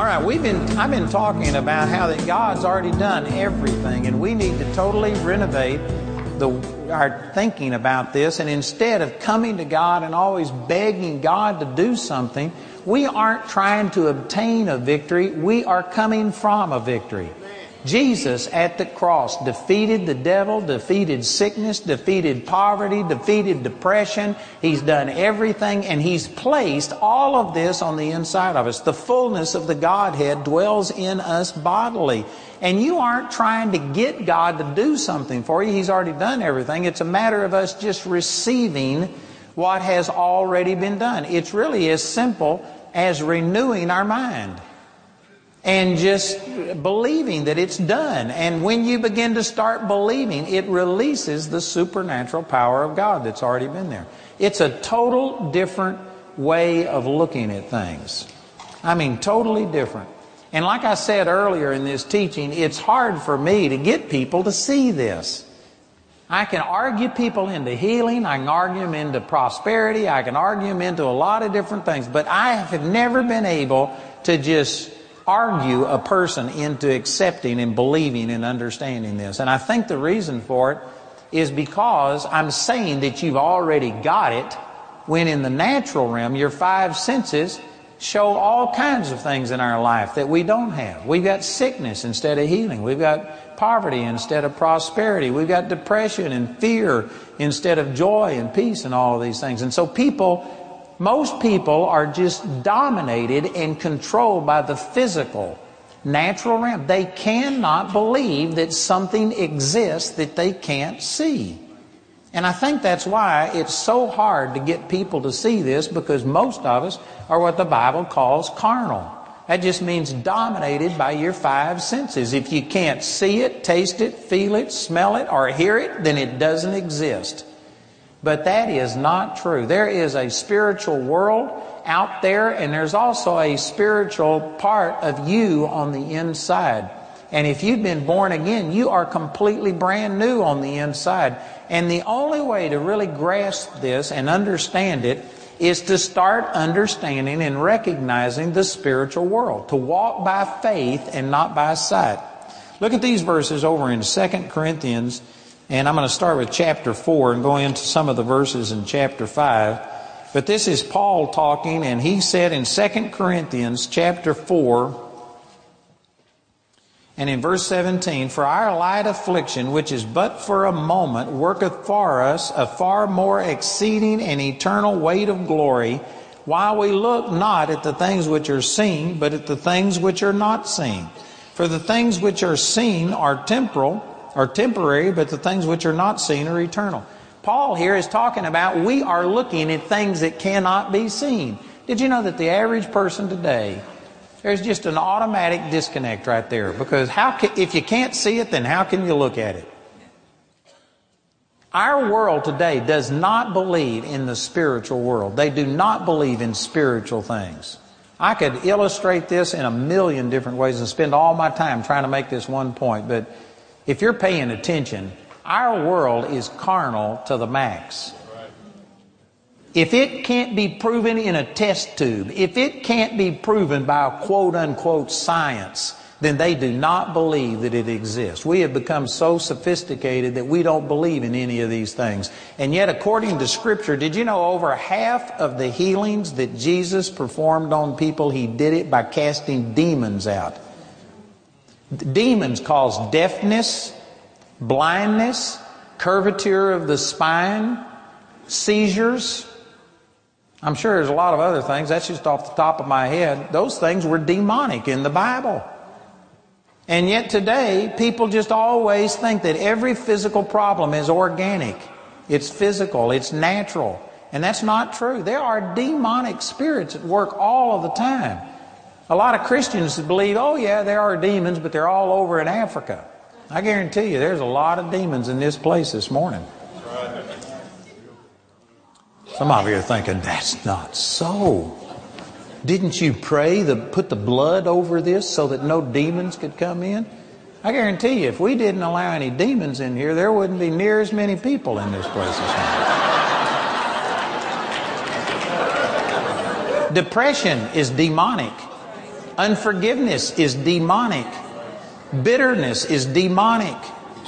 right, I've been talking about how that God's already done everything, and we need to totally renovate our thinking about this. And instead of coming to God and always begging God to do something, we aren't trying to obtain a victory. We are coming from a victory. Jesus at the cross defeated the devil, defeated sickness, defeated poverty, defeated depression. He's done everything, and He's placed all of this on the inside of us. The fullness of the Godhead dwells in us bodily. And you aren't trying to get God to do something for you. He's already done everything. It's a matter of us just receiving what has already been done. It's really as simple as renewing our mind and just believing that it's done. And when you begin to start believing, it releases the supernatural power of God that's already been there. It's a total different way of looking at things. I mean, totally different. And like I said earlier in this teaching, it's hard for me to get people to see this. I can argue people into healing. I can argue them into prosperity. I can argue them into a lot of different things. But I have never been able to just argue a person into accepting and believing and understanding this. And I think the reason for it is because I'm saying that you've already got it, when in the natural realm, your five senses show all kinds of things in our life that we don't have. We've got sickness instead of healing. We've got poverty instead of prosperity. We've got depression and fear instead of joy and peace and all of these things. And so most people are just dominated and controlled by the physical, natural realm. They cannot believe that something exists that they can't see. And I think that's why it's so hard to get people to see this, because most of us are what the Bible calls carnal. That just means dominated by your five senses. If you can't see it, taste it, feel it, smell it, or hear it, then it doesn't exist. But that is not true. There is a spiritual world out there, and there's also a spiritual part of you on the inside. And if you've been born again, you are completely brand new on the inside. And the only way to really grasp this and understand it is to start understanding and recognizing the spiritual world, to walk by faith and not by sight. Look at these verses over in 2 Corinthians, and I'm going to start with chapter 4 and go into some of the verses in chapter 5. But this is Paul talking, and he said in 2 Corinthians chapter 4, and in verse 17, "For our light affliction, which is but for a moment, worketh for us a far more exceeding and eternal weight of glory, while we look not at the things which are seen, but at the things which are not seen. For the things which are seen are temporary, but the things which are not seen are eternal." Paul here is talking about we are looking at things that cannot be seen. Did you know that the average person today, there's just an automatic disconnect right there, because if you can't see it, then how can you look at it? Our world today does not believe in the spiritual world. They do not believe in spiritual things. I could illustrate this in a million different ways and spend all my time trying to make this one point, but if you're paying attention, our world is carnal to the max. If it can't be proven in a test tube, if it can't be proven by quote-unquote science, then they do not believe that it exists. We have become so sophisticated that we don't believe in any of these things. And yet, according to Scripture, did you know over half of the healings that Jesus performed on people, He did it by casting demons out? Demons cause deafness, blindness, curvature of the spine, seizures. I'm sure there's a lot of other things. That's just off the top of my head. Those things were demonic in the Bible. And yet today, people just always think that every physical problem is organic. It's physical. It's natural. And that's not true. There are demonic spirits at work all of the time. A lot of Christians believe, oh yeah, there are demons, but they're all over in Africa. I guarantee you there's a lot of demons in this place this morning. Some of you are thinking, that's not so. Didn't you pray put the blood over this so that no demons could come in? I guarantee you, if we didn't allow any demons in here, there wouldn't be near as many people in this place this morning. Depression is demonic. Unforgiveness is demonic. Bitterness is demonic.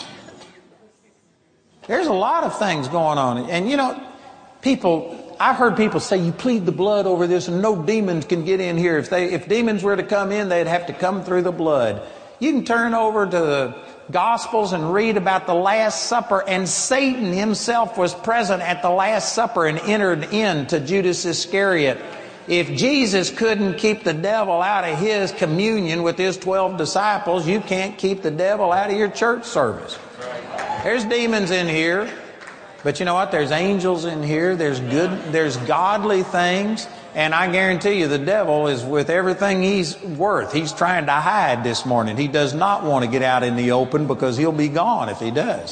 There's a lot of things going on. And you know, I've heard people say, you plead the blood over this and no demons can get in here. If demons were to come in, they'd have to come through the blood. You can turn over to the Gospels and read about the Last Supper, and Satan himself was present at the Last Supper and entered into Judas Iscariot. If Jesus couldn't keep the devil out of his communion with his 12 disciples, you can't keep the devil out of your church service. There's demons in here. But you know what? There's angels in here. There's godly things. And I guarantee you the devil is with everything he's worth. He's trying to hide this morning. He does not want to get out in the open because he'll be gone if he does.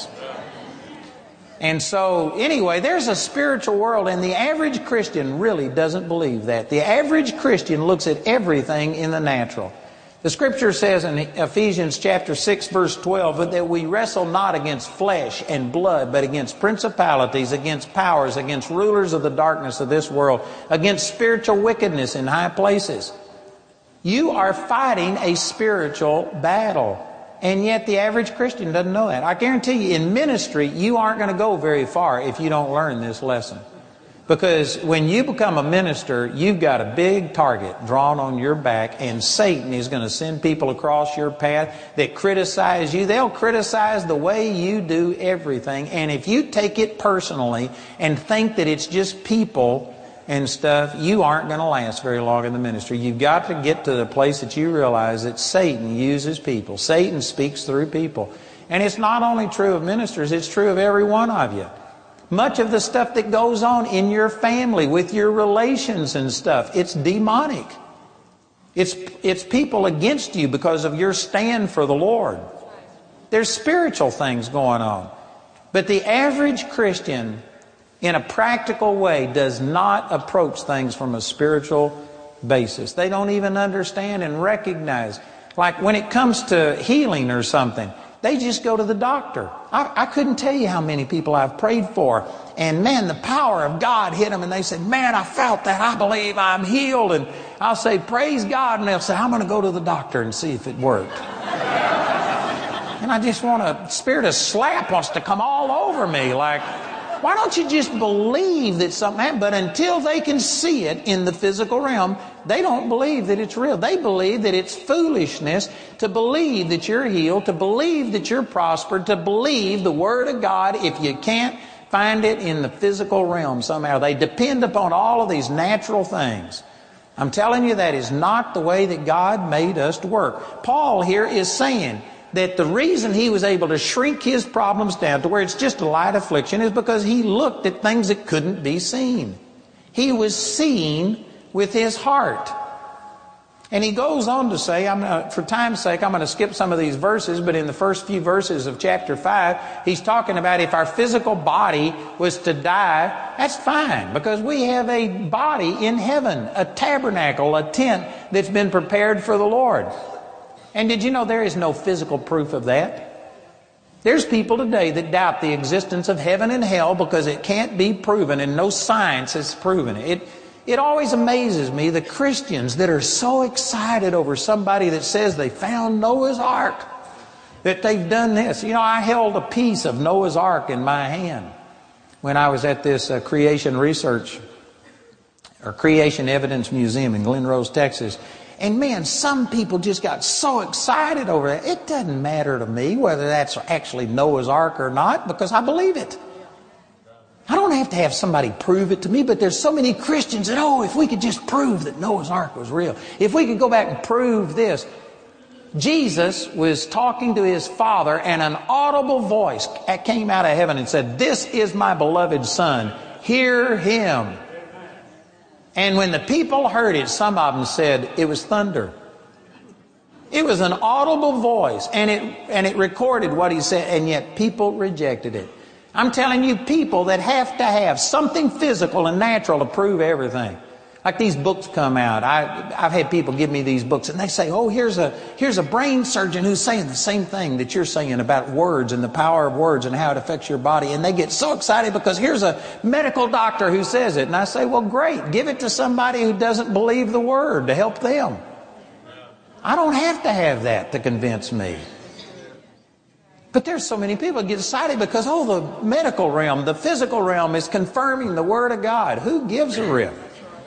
And so, anyway, there's a spiritual world, and the average Christian really doesn't believe that. The average Christian looks at everything in the natural. The Scripture says in Ephesians chapter 6, verse 12, that we wrestle not against flesh and blood, but against principalities, against powers, against rulers of the darkness of this world, against spiritual wickedness in high places. You are fighting a spiritual battle. And yet the average Christian doesn't know that. I guarantee you, in ministry, you aren't going to go very far if you don't learn this lesson. Because when you become a minister, you've got a big target drawn on your back, and Satan is going to send people across your path that criticize you. They'll criticize the way you do everything. And if you take it personally and think that it's just people and stuff, you aren't going to last very long in the ministry. You've got to get to the place that you realize that Satan uses people. Satan speaks through people. And it's not only true of ministers, it's true of every one of you. Much of the stuff that goes on in your family, with your relations and stuff, it's demonic. It's people against you because of your stand for the Lord. There's spiritual things going on. But the average Christian, in a practical way, does not approach things from a spiritual basis. They don't even understand and recognize. Like when it comes to healing or something, they just go to the doctor. I couldn't tell you how many people I've prayed for. And man, the power of God hit them and they said, man, I felt that. I believe I'm healed. And I'll say, praise God. And they'll say, I'm going to go to the doctor and see if it worked. And I just want a spirit of slap wants to come all over me. Like, why don't you just believe that something happened? But until they can see it in the physical realm, they don't believe that it's real. They believe that it's foolishness to believe that you're healed, to believe that you're prospered, to believe the Word of God if you can't find it in the physical realm somehow. They depend upon all of these natural things. I'm telling you, that is not the way that God made us to work. Paul here is saying that the reason he was able to shrink his problems down to where it's just a light affliction is because he looked at things that couldn't be seen. He was seeing with his heart. And he goes on to say, for time's sake, I'm going to skip some of these verses, but in the first few verses of chapter 5, he's talking about if our physical body was to die, that's fine, because we have a body in heaven, a tabernacle, a tent that's been prepared for the Lord. And did you know there is no physical proof of that? There's people today that doubt the existence of heaven and hell because it can't be proven, and no science has proven it. It always amazes me, the Christians that are so excited over somebody that says they found Noah's Ark, that they've done this. You know, I held a piece of Noah's Ark in my hand when I was at this Creation Research or Creation Evidence Museum in Glen Rose, Texas. And man, some people just got so excited over that. It doesn't matter to me whether that's actually Noah's Ark or not, because I believe it. I don't have to have somebody prove it to me, but there's so many Christians that, if we could just prove that Noah's Ark was real. If we could go back and prove this. Jesus was talking to his Father, and an audible voice came out of heaven and said, "This is my beloved Son. Hear him." And when the people heard it, some of them said it was thunder. It was an audible voice, and it recorded what he said, and yet people rejected it. I'm telling you, people that have to have something physical and natural to prove everything. Like these books come out. I've had people give me these books, and they say, here's a brain surgeon who's saying the same thing that you're saying about words and the power of words and how it affects your body. And they get so excited because here's a medical doctor who says it. And I say, well, great. Give it to somebody who doesn't believe the Word to help them. I don't have to have that to convince me. But there's so many people that get excited because, the medical realm, the physical realm is confirming the Word of God. Who gives a rip?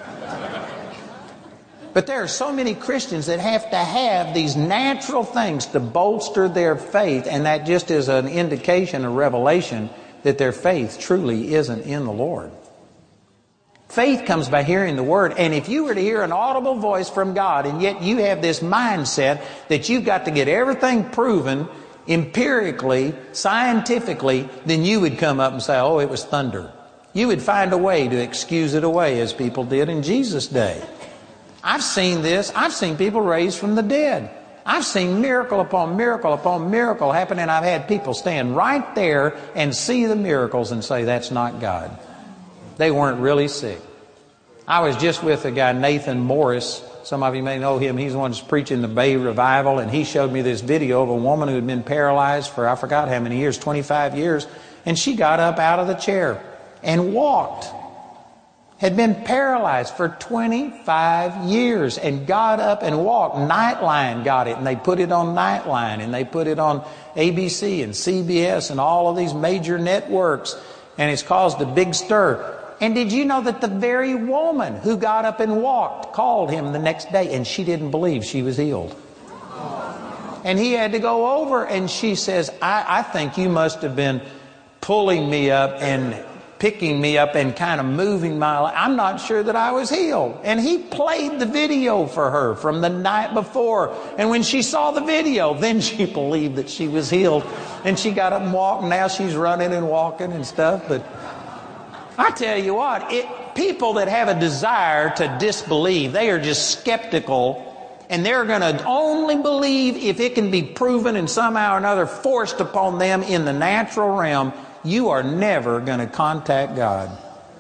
But there are so many Christians that have to have these natural things to bolster their faith, and that just is an indication, a revelation, that their faith truly isn't in the Lord. Faith comes by hearing the Word, and if you were to hear an audible voice from God, and yet you have this mindset that you've got to get everything proven empirically, scientifically, then you would come up and say, it was thunder. You would find a way to excuse it away, as people did in Jesus' day. I've seen this. I've seen people raised from the dead. I've seen miracle upon miracle upon miracle happen, and I've had people stand right there and see the miracles and say, that's not God. They weren't really sick. I was just with a guy, Nathan Morris. Some of you may know him. He's the one who's preaching the Bay Revival, and he showed me this video of a woman who had been paralyzed for I forgot how many years, 25 years, and she got up out of the chair and walked. Had been paralyzed for 25 years and got up and walked. Nightline got it, and they put it on Nightline, and they put it on ABC and CBS and all of these major networks, and it's caused a big stir. And did you know that the very woman who got up and walked called him the next day, and she didn't believe she was healed? And he had to go over, and she says, I think you must have been pulling me up and picking me up and kind of moving my life. I'm not sure that I was healed. And he played the video for her from the night before. And when she saw the video, then she believed that she was healed. And she got up and walked, and now she's running and walking and stuff. But I tell you what, people that have a desire to disbelieve, they are just skeptical, and they're going to only believe if it can be proven and somehow or another forced upon them in the natural realm. You are never going to contact God.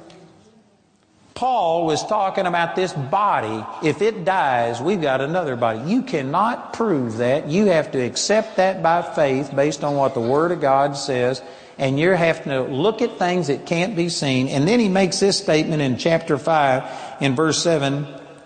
Paul was talking about this body. If it dies, we've got another body. You cannot prove that. You have to accept that by faith based on what the Word of God says. And you have to look at things that can't be seen. And then he makes this statement in chapter 5 in verse 7.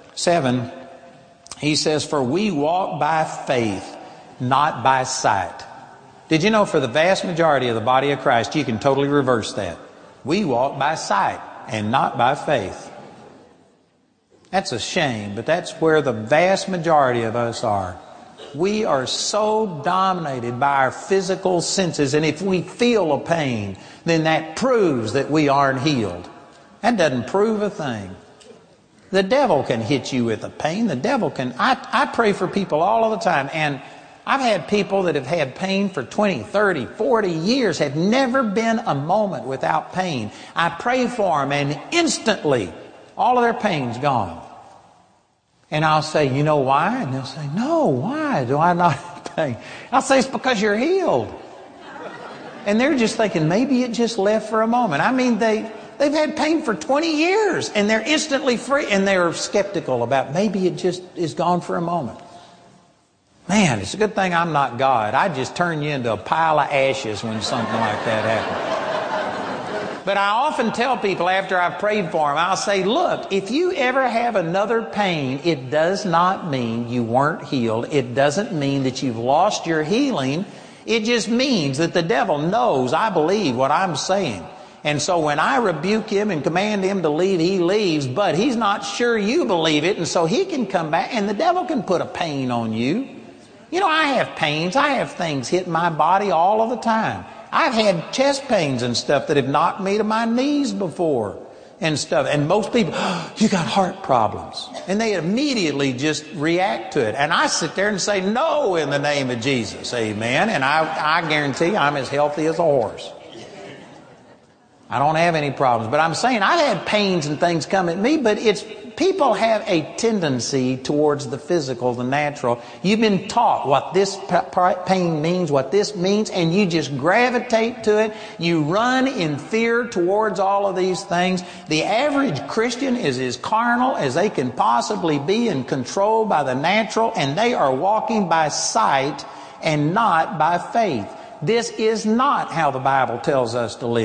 He says, for we walk by faith, not by sight. Did you know for the vast majority of the body of Christ, you can totally reverse that. We walk by sight and not by faith. That's a shame, but that's where the vast majority of us are. We are so dominated by our physical senses, and if we feel a pain, then that proves that we aren't healed. That doesn't prove a thing. The devil can hit you with a pain. The devil can. I pray for people all of the time, and I've had people that have had pain for 20, 30, 40 years, have never been a moment without pain. I pray for them, and instantly, all of their pain's gone. And I'll say, you know why? And they'll say, no, why do I not have pain? I'll say, it's because you're healed. And they're just thinking, maybe it just left for a moment. I mean, they've had pain for 20 years, and they're instantly free, and they're skeptical about maybe it just is gone for a moment. Man, it's a good thing I'm not God. I'd just turn you into a pile of ashes when something like that happens. But I often tell people after I've prayed for them, I'll say, look, if you ever have another pain, it does not mean you weren't healed. It doesn't mean that you've lost your healing. It just means that the devil knows I believe what I'm saying. And so when I rebuke him and command him to leave, he leaves, but he's not sure you believe it, and so he can come back, and the devil can put a pain on you. You know, I have pains. I have things hit my body all of the time. I've had chest pains and stuff that have knocked me to my knees before and stuff. And most people, you got heart problems. And they immediately just react to it. And I sit there and say, no, in the name of Jesus. Amen. And I guarantee you I'm as healthy as a horse. I don't have any problems. But I'm saying I've had pains and things come at me, but people have a tendency towards the physical, the natural. You've been taught what this pain means, what this means, and you just gravitate to it. You run in fear towards all of these things. The average Christian is as carnal as they can possibly be and controlled by the natural, and they are walking by sight and not by faith. This is not how the Bible tells us to live.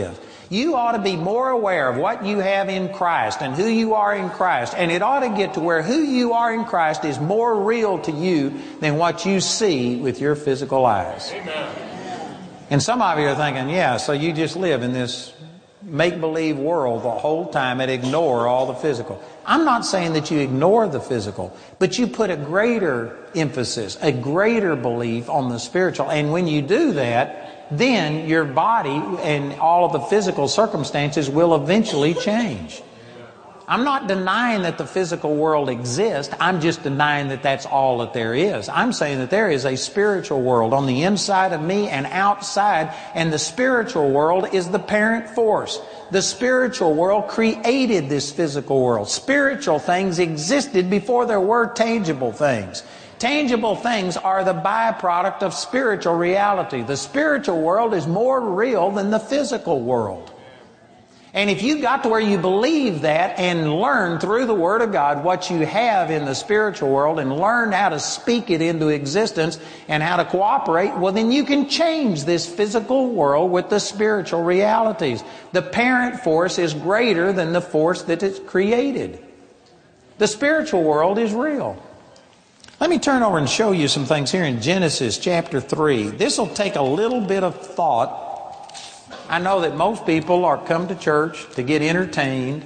You ought to be more aware of what you have in Christ and who you are in Christ. And it ought to get to where who you are in Christ is more real to you than what you see with your physical eyes. Amen. And some of you are thinking, yeah, so you just live in this make-believe world the whole time and ignore all the physical. I'm not saying that you ignore the physical, but you put a greater emphasis, a greater belief on the spiritual. And when you do that, then your body and all of the physical circumstances will eventually change. I'm not denying that the physical world exists. I'm just denying that that's all that there is. I'm saying that there is a spiritual world on the inside of me and outside, and the spiritual world is the parent force. The spiritual world created this physical world. Spiritual things existed before there were tangible things. Tangible things are the byproduct of spiritual reality. The spiritual world is more real than the physical world. And if you got to where you believe that and learn through the Word of God what you have in the spiritual world and learn how to speak it into existence and how to cooperate, well, then you can change this physical world with the spiritual realities. The parent force is greater than the force that it's created. The spiritual world is real. Let me turn over and show you some things here in Genesis chapter 3. This will take a little bit of thought. I know that most people are come to church to get entertained,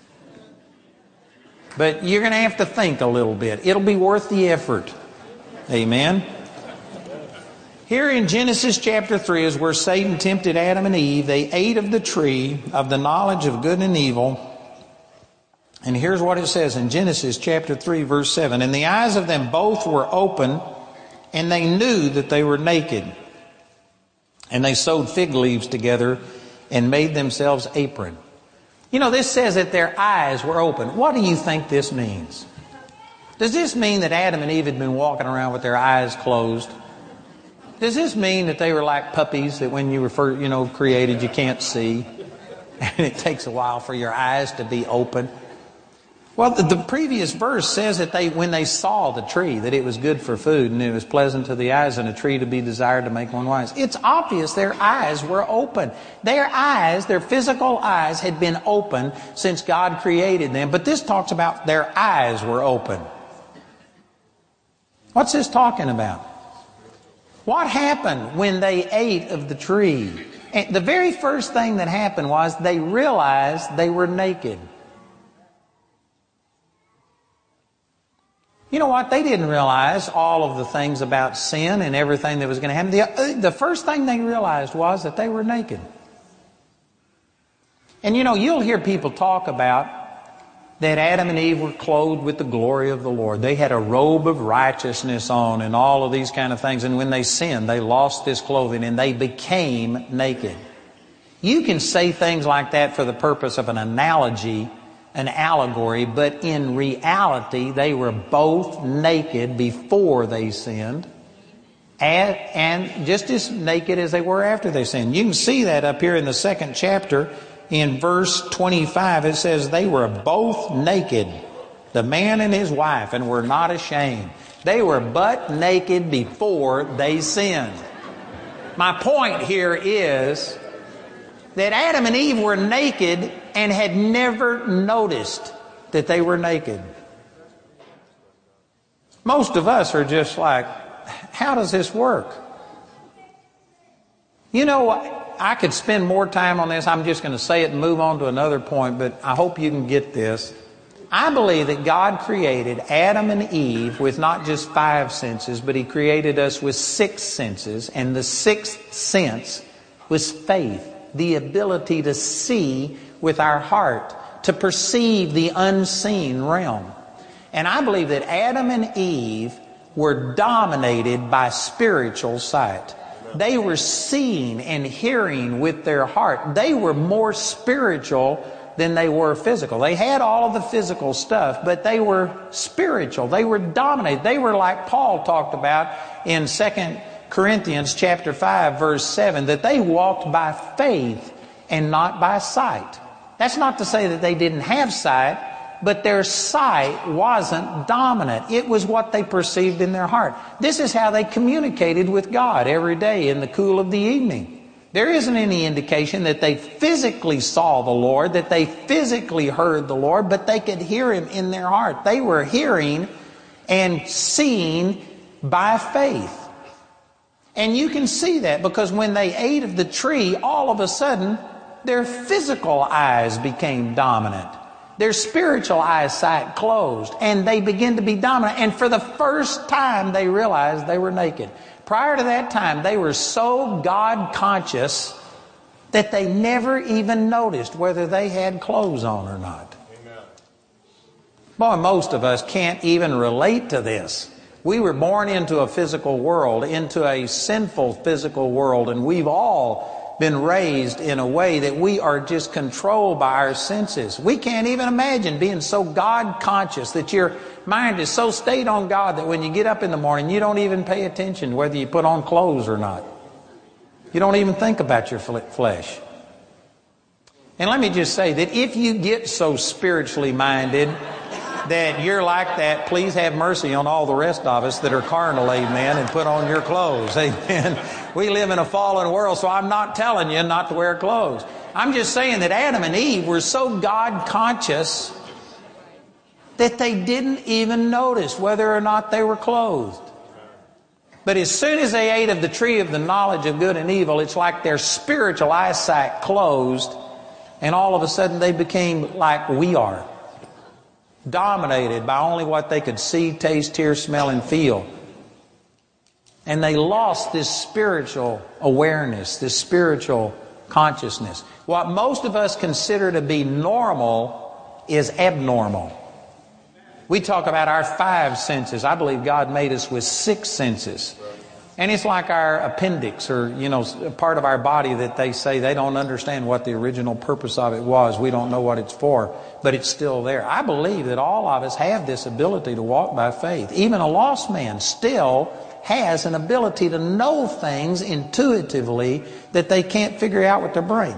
but you're going to have to think a little bit. It'll be worth the effort. Amen. Here in Genesis chapter 3 is where Satan tempted Adam and Eve. They ate of the tree of the knowledge of good and evil. And here's what it says in Genesis chapter 3 verse 7. And the eyes of them both were open, and they knew that they were naked. And they sewed fig leaves together and made themselves apron. You know, this says that their eyes were open. What do you think this means? Does this mean that Adam and Eve had been walking around with their eyes closed? Does this mean that they were like puppies that when you were first, created, you can't see? And it takes a while for your eyes to be open? Well, the previous verse says that when they saw the tree, that it was good for food and it was pleasant to the eyes and a tree to be desired to make one wise. It's obvious their eyes were open. Their eyes, their physical eyes, had been open since God created them. But this talks about their eyes were open. What's this talking about? What happened when they ate of the tree? And the very first thing that happened was they realized they were naked. You know what? They didn't realize all of the things about sin and everything that was going to happen. The first thing they realized was that they were naked. And you'll hear people talk about that Adam and Eve were clothed with the glory of the Lord. They had a robe of righteousness on and all of these kind of things. And when they sinned, they lost this clothing and they became naked. You can say things like that for the purpose of an analogy, an allegory, but in reality they were both naked before they sinned and just as naked as they were after they sinned. You can see that up here in the second chapter in verse 25. It says they were both naked, the man and his wife, and were not ashamed. They were butt naked before they sinned. My point here is that Adam and Eve were naked and had never noticed that they were naked. Most of us are just like, how does this work? I could spend more time on this. I'm just going to say it and move on to another point, but I hope you can get this. I believe that God created Adam and Eve with not just 5 senses, but He created us with 6 senses, and the 6th sense was faith. The ability to see with our heart, to perceive the unseen realm. And I believe that Adam and Eve were dominated by spiritual sight. They were seeing and hearing with their heart. They were more spiritual than they were physical. They had all of the physical stuff, but they were spiritual. They were dominated. They were like Paul talked about in 2 Corinthians chapter 5 verse 7, that they walked by faith and not by sight. That's not to say that they didn't have sight, but their sight wasn't dominant. It was what they perceived in their heart. This is how they communicated with God every day in the cool of the evening. There isn't any indication that they physically saw the Lord, that they physically heard the Lord, but they could hear Him in their heart. They were hearing and seeing by faith. And you can see that because when they ate of the tree, all of a sudden, their physical eyes became dominant. Their spiritual eyesight closed, and they began to be dominant. And for the first time, they realized they were naked. Prior to that time, they were so God-conscious that they never even noticed whether they had clothes on or not. Amen. Boy, most of us can't even relate to this. We were born into a physical world, into a sinful physical world, and we've all been raised in a way that we are just controlled by our senses. We can't even imagine being so God-conscious that your mind is so stayed on God that when you get up in the morning, you don't even pay attention whether you put on clothes or not. You don't even think about your flesh. And let me just say that if you get so spiritually minded that you're like that, please have mercy on all the rest of us that are carnal, amen, and put on your clothes, amen. We live in a fallen world, so I'm not telling you not to wear clothes. I'm just saying that Adam and Eve were so God-conscious that they didn't even notice whether or not they were clothed. But as soon as they ate of the tree of the knowledge of good and evil, it's like their spiritual eyesight closed, and all of a sudden they became like we are, dominated by only what they could see, taste, hear, smell, and feel. And they lost this spiritual awareness, this spiritual consciousness. What most of us consider to be normal is abnormal. We talk about our 5 senses. I believe God made us with 6 senses. And it's like our appendix or, part of our body that they say they don't understand what the original purpose of it was. We don't know what it's for, but it's still there. I believe that all of us have this ability to walk by faith. Even a lost man still has an ability to know things intuitively that they can't figure out with their brain.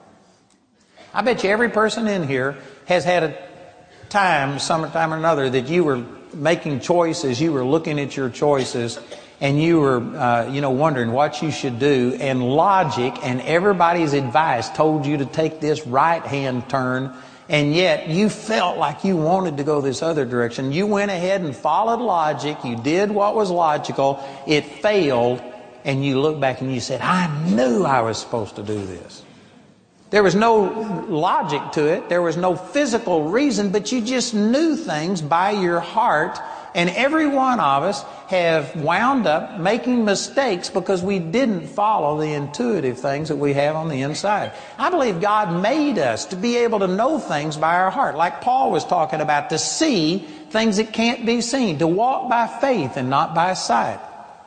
I bet you every person in here has had a time, sometime or another, that you were making choices, you were looking at your choices, and you were, wondering what you should do, and logic and everybody's advice told you to take this right-hand turn, and yet you felt like you wanted to go this other direction. You went ahead and followed logic. You did what was logical. It failed, and you look back and you said, I knew I was supposed to do this. There was no logic to it. There was no physical reason, but you just knew things by your heart. And every one of us have wound up making mistakes because we didn't follow the intuitive things that we have on the inside. I believe God made us to be able to know things by our heart. Like Paul was talking about, to see things that can't be seen, to walk by faith and not by sight.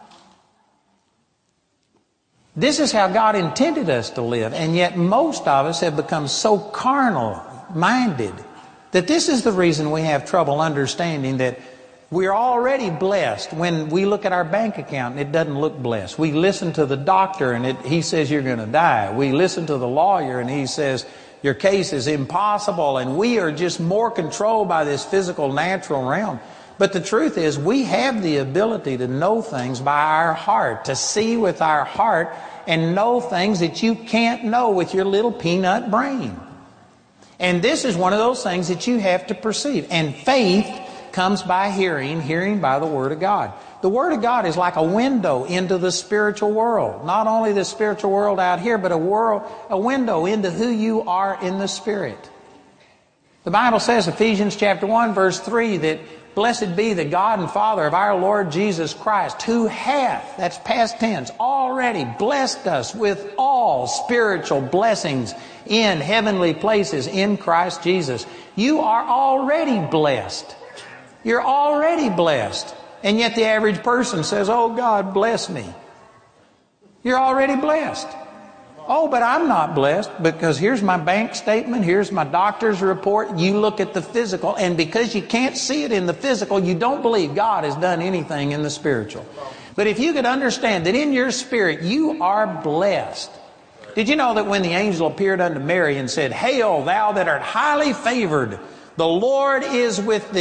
This is how God intended us to live, and yet most of us have become so carnal-minded that this is the reason we have trouble understanding that we're already blessed when we look at our bank account and it doesn't look blessed. We listen to the doctor and he says you're going to die. We listen to the lawyer and he says your case is impossible, and we are just more controlled by this physical, natural realm. But the truth is, we have the ability to know things by our heart, to see with our heart and know things that you can't know with your little peanut brain. And this is one of those things that you have to perceive. And faith comes by hearing, hearing by the Word of God. The Word of God is like a window into the spiritual world. Not only the spiritual world out here, but a window into who you are in the Spirit. The Bible says, Ephesians chapter 1, verse 3, that blessed be the God and Father of our Lord Jesus Christ, who hath, that's past tense, already blessed us with all spiritual blessings in heavenly places in Christ Jesus. You are already blessed. You're already blessed. And yet the average person says, oh, God, bless me. You're already blessed. Oh, but I'm not blessed because here's my bank statement, here's my doctor's report. You look at the physical, and because you can't see it in the physical, you don't believe God has done anything in the spiritual. But if you could understand that in your spirit you are blessed. Did you know that when the angel appeared unto Mary and said, Hail, thou that art highly favored, the Lord is with thee.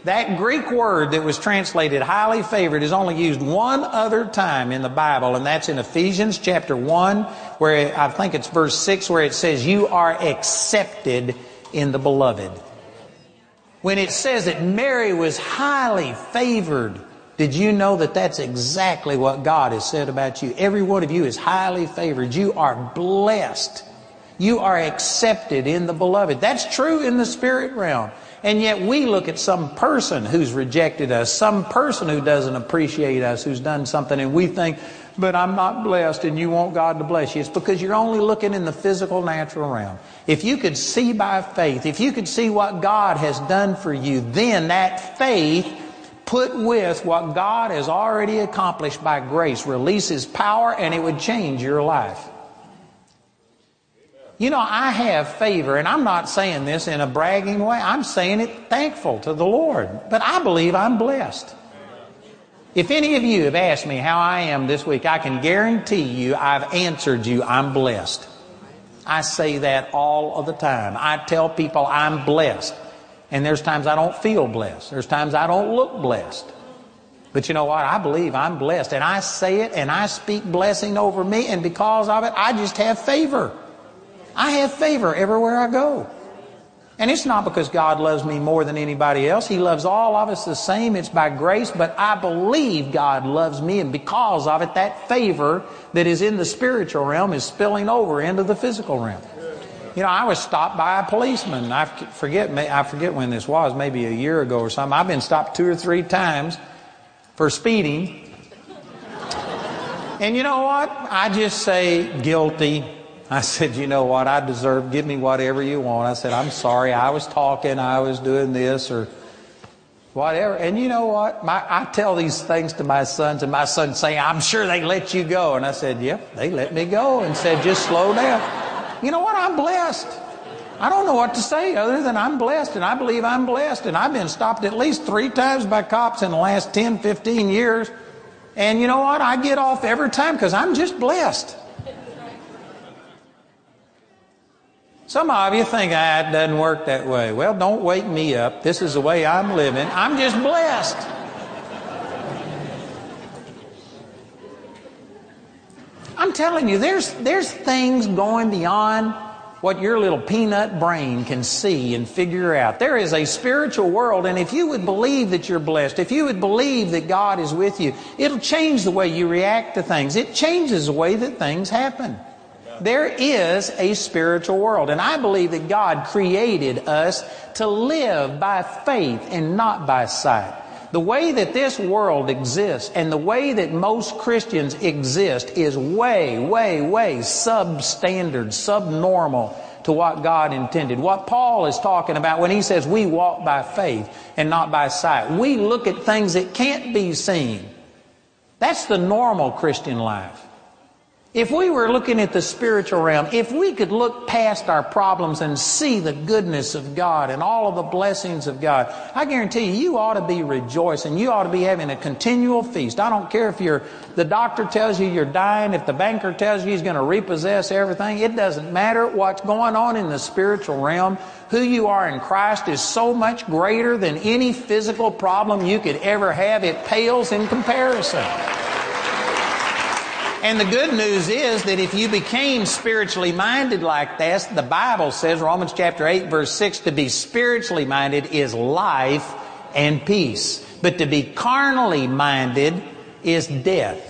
That Greek word that was translated highly favored is only used one other time in the Bible, and that's in Ephesians chapter 1, where I think it's verse 6, where it says, you are accepted in the beloved. When it says that Mary was highly favored, did you know that that's exactly what God has said about you? Every one of you is highly favored. You are blessed. You are accepted in the beloved. That's true in the spirit realm. And yet we look at some person who's rejected us, some person who doesn't appreciate us, who's done something, and we think, but I'm not blessed, and you want God to bless you. It's because you're only looking in the physical, natural realm. If you could see by faith, if you could see what God has done for you, then that faith put with what God has already accomplished by grace releases power, and it would change your life. You know, I have favor, and I'm not saying this in a bragging way. I'm saying it thankful to the Lord. But I believe I'm blessed. If any of you have asked me how I am this week, I can guarantee you I've answered you, I'm blessed. I say that all of the time. I tell people I'm blessed. And there's times I don't feel blessed. There's times I don't look blessed. But you know what? I believe I'm blessed. And I say it and I speak blessing over me. And because of it, I just have favor. I have favor everywhere I go. And it's not because God loves me more than anybody else. He loves all of us the same. It's by grace. But I believe God loves me. And because of it, that favor that is in the spiritual realm is spilling over into the physical realm. You know, I was stopped by a policeman. I forget when this was, maybe a year ago or something. I've been stopped 2 or 3 times for speeding. And you know what? I just say guilty. I said, you know what, I deserve, give me whatever you want. I said, I'm sorry, I was talking, I was doing this or whatever. And you know what, I tell these things to my sons, and my sons say, I'm sure they let you go. And I said, yep, they let me go and said, just slow down. You know what, I'm blessed. I don't know what to say other than I'm blessed, and I believe I'm blessed. And I've been stopped at least 3 times by cops in the last 10, 15 years. And you know what, I get off every time because I'm just blessed. Some of you think, it doesn't work that way. Well, don't wake me up. This is the way I'm living. I'm just blessed. I'm telling you, there's things going beyond what your little peanut brain can see and figure out. There is a spiritual world, and if you would believe that you're blessed, if you would believe that God is with you, it'll change the way you react to things. It changes the way that things happen. There is a spiritual world, and I believe that God created us to live by faith and not by sight. The way that this world exists and the way that most Christians exist is way, way, way substandard, subnormal to what God intended. What Paul is talking about when he says we walk by faith and not by sight. We look at things that can't be seen. That's the normal Christian life. If we were looking at the spiritual realm, if we could look past our problems and see the goodness of God and all of the blessings of God, I guarantee you ought to be rejoicing. You ought to be having a continual feast. I don't care if the doctor tells you you're dying, if the banker tells you he's going to repossess everything. It doesn't matter what's going on in the spiritual realm. Who you are in Christ is so much greater than any physical problem you could ever have. It pales in comparison. And the good news is that if you became spiritually minded like this, the Bible says, Romans chapter 8, verse 6, to be spiritually minded is life and peace. But to be carnally minded is death.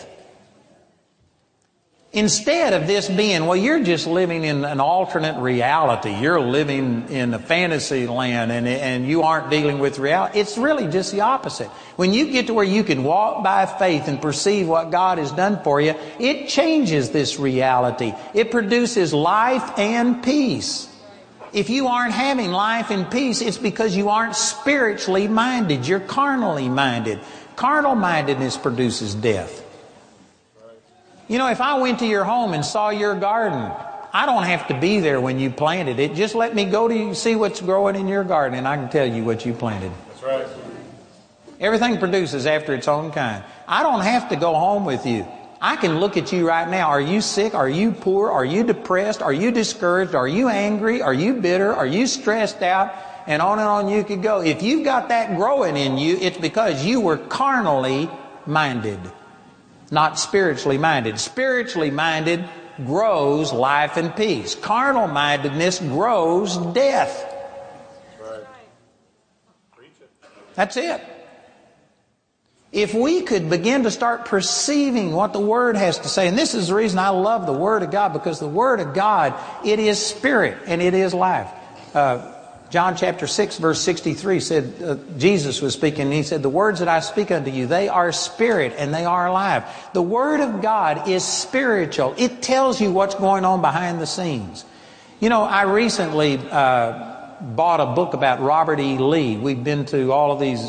Instead of this being, well, you're just living in an alternate reality. You're living in a fantasy land and you aren't dealing with reality. It's really just the opposite. When you get to where you can walk by faith and perceive what God has done for you, it changes this reality. It produces life and peace. If you aren't having life and peace, it's because you aren't spiritually minded. You're carnally minded. Carnal mindedness produces death. You know, if I went to your home and saw your garden, I don't have to be there when you planted it. Just let me go to see what's growing in your garden and I can tell you what you planted. That's right. Everything produces after its own kind. I don't have to go home with you. I can look at you right now. Are you sick? Are you poor? Are you depressed? Are you discouraged? Are you angry? Are you bitter? Are you stressed out? and on you could go. If you've got that growing in you, it's because you were carnally minded, not spiritually minded. Spiritually minded grows life and peace. Carnal mindedness grows death. That's it. If we could begin to start perceiving what the Word has to say, and this is the reason I love the Word of God, because the Word of God, it is spirit and it is life. John chapter 6 verse 63 said, Jesus was speaking, and he said, the words that I speak unto you, they are spirit and they are alive. The Word of God is spiritual. It tells you what's going on behind the scenes. You know, I recently bought a book about Robert E. Lee. We've been to all of these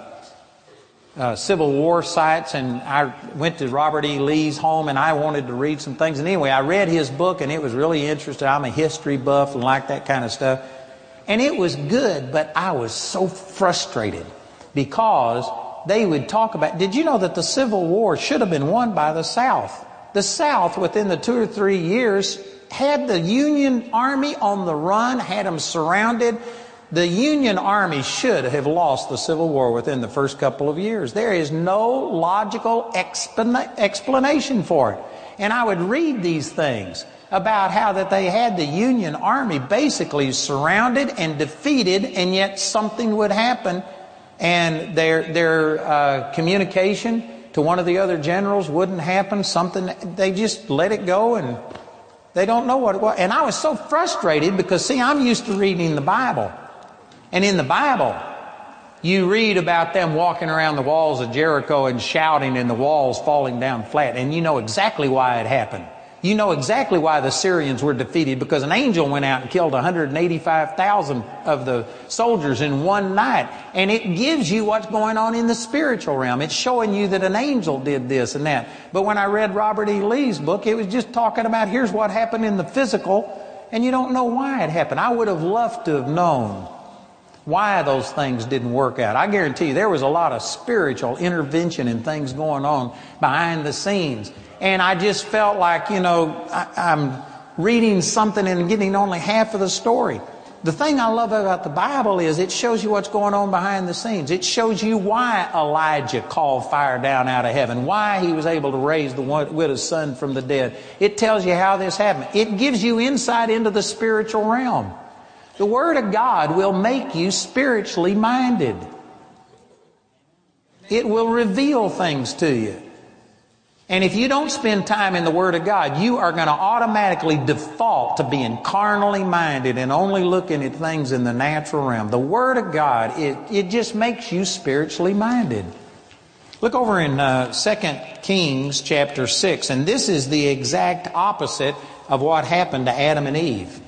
Civil War sites, and I went to Robert E. Lee's home, and I wanted to read some things. And anyway, I read his book, and it was really interesting. I'm a history buff and like that kind of stuff. And it was good, but I was so frustrated because they would talk about, did you know that the Civil War should have been won by the South? The South, within the 2 or 3 years, had the Union Army on the run, had them surrounded. The Union Army should have lost the Civil War within the first couple of years. There is no logical explanation for it. And I would read these things about how that they had the Union Army basically surrounded and defeated, and yet something would happen, and their communication to one of the other generals wouldn't happen. Something, they just let it go, and they don't know what it was. And I was so frustrated because, see, I'm used to reading the Bible. And in the Bible, you read about them walking around the walls of Jericho and shouting and the walls falling down flat. And you know exactly why it happened. You know exactly why the Syrians were defeated, because an angel went out and killed 185,000 of the soldiers in one night. And it gives you what's going on in the spiritual realm. It's showing you that an angel did this and that. But when I read Robert E. Lee's book, it was just talking about here's what happened in the physical, and you don't know why it happened. I would have loved to have known why those things didn't work out. I guarantee you there was a lot of spiritual intervention and things going on behind the scenes. And I just felt like, you know, I'm reading something and getting only half of the story. The thing I love about the Bible is it shows you what's going on behind the scenes. It shows you why Elijah called fire down out of heaven, why he was able to raise the widow's son from the dead. It tells you how this happened. It gives you insight into the spiritual realm. The Word of God will make you spiritually minded. It will reveal things to you. And if you don't spend time in the Word of God, you are going to automatically default to being carnally minded and only looking at things in the natural realm. The Word of God, it just makes you spiritually minded. Look over in 2 Kings chapter 6, and this is the exact opposite of what happened to Adam and Eve.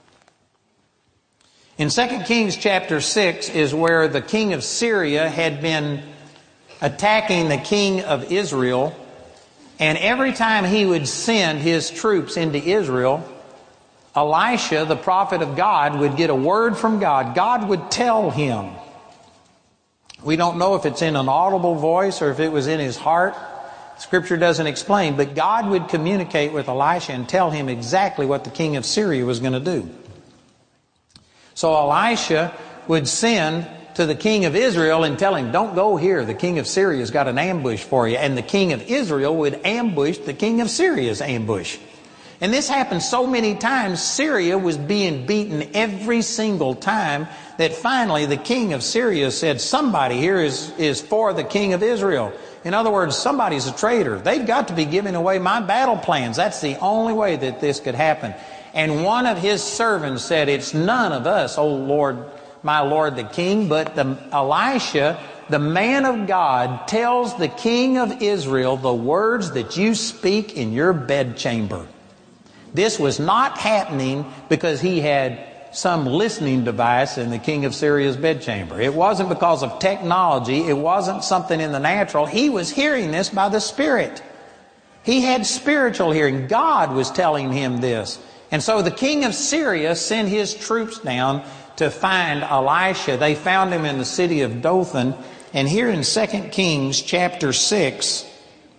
In 2 Kings chapter 6 is where the king of Syria had been attacking the king of Israel. And every time he would send his troops into Israel, Elisha, the prophet of God, would get a word from God. God would tell him. We don't know if it's in an audible voice or if it was in his heart. Scripture doesn't explain. But God would communicate with Elisha and tell him exactly what the king of Syria was going to do. So Elisha would send to the king of Israel and tell him, don't go here. The king of Syria's got an ambush for you. And the king of Israel would ambush the king of Syria's ambush. And this happened so many times, Syria was being beaten every single time, that finally the king of Syria said, somebody here is for the king of Israel. In other words, somebody's a traitor. They've got to be giving away my battle plans. That's the only way that this could happen. And one of his servants said, it's none of us, O Lord, my Lord the king, but Elisha, the man of God, tells the king of Israel the words that you speak in your bedchamber. This was not happening because he had some listening device in the king of Syria's bedchamber. It wasn't because of technology. It wasn't something in the natural. He was hearing this by the Spirit. He had spiritual hearing. God was telling him this. And so the king of Syria sent his troops down to find Elisha. They found him in the city of Dothan. And here in 2 Kings chapter 6,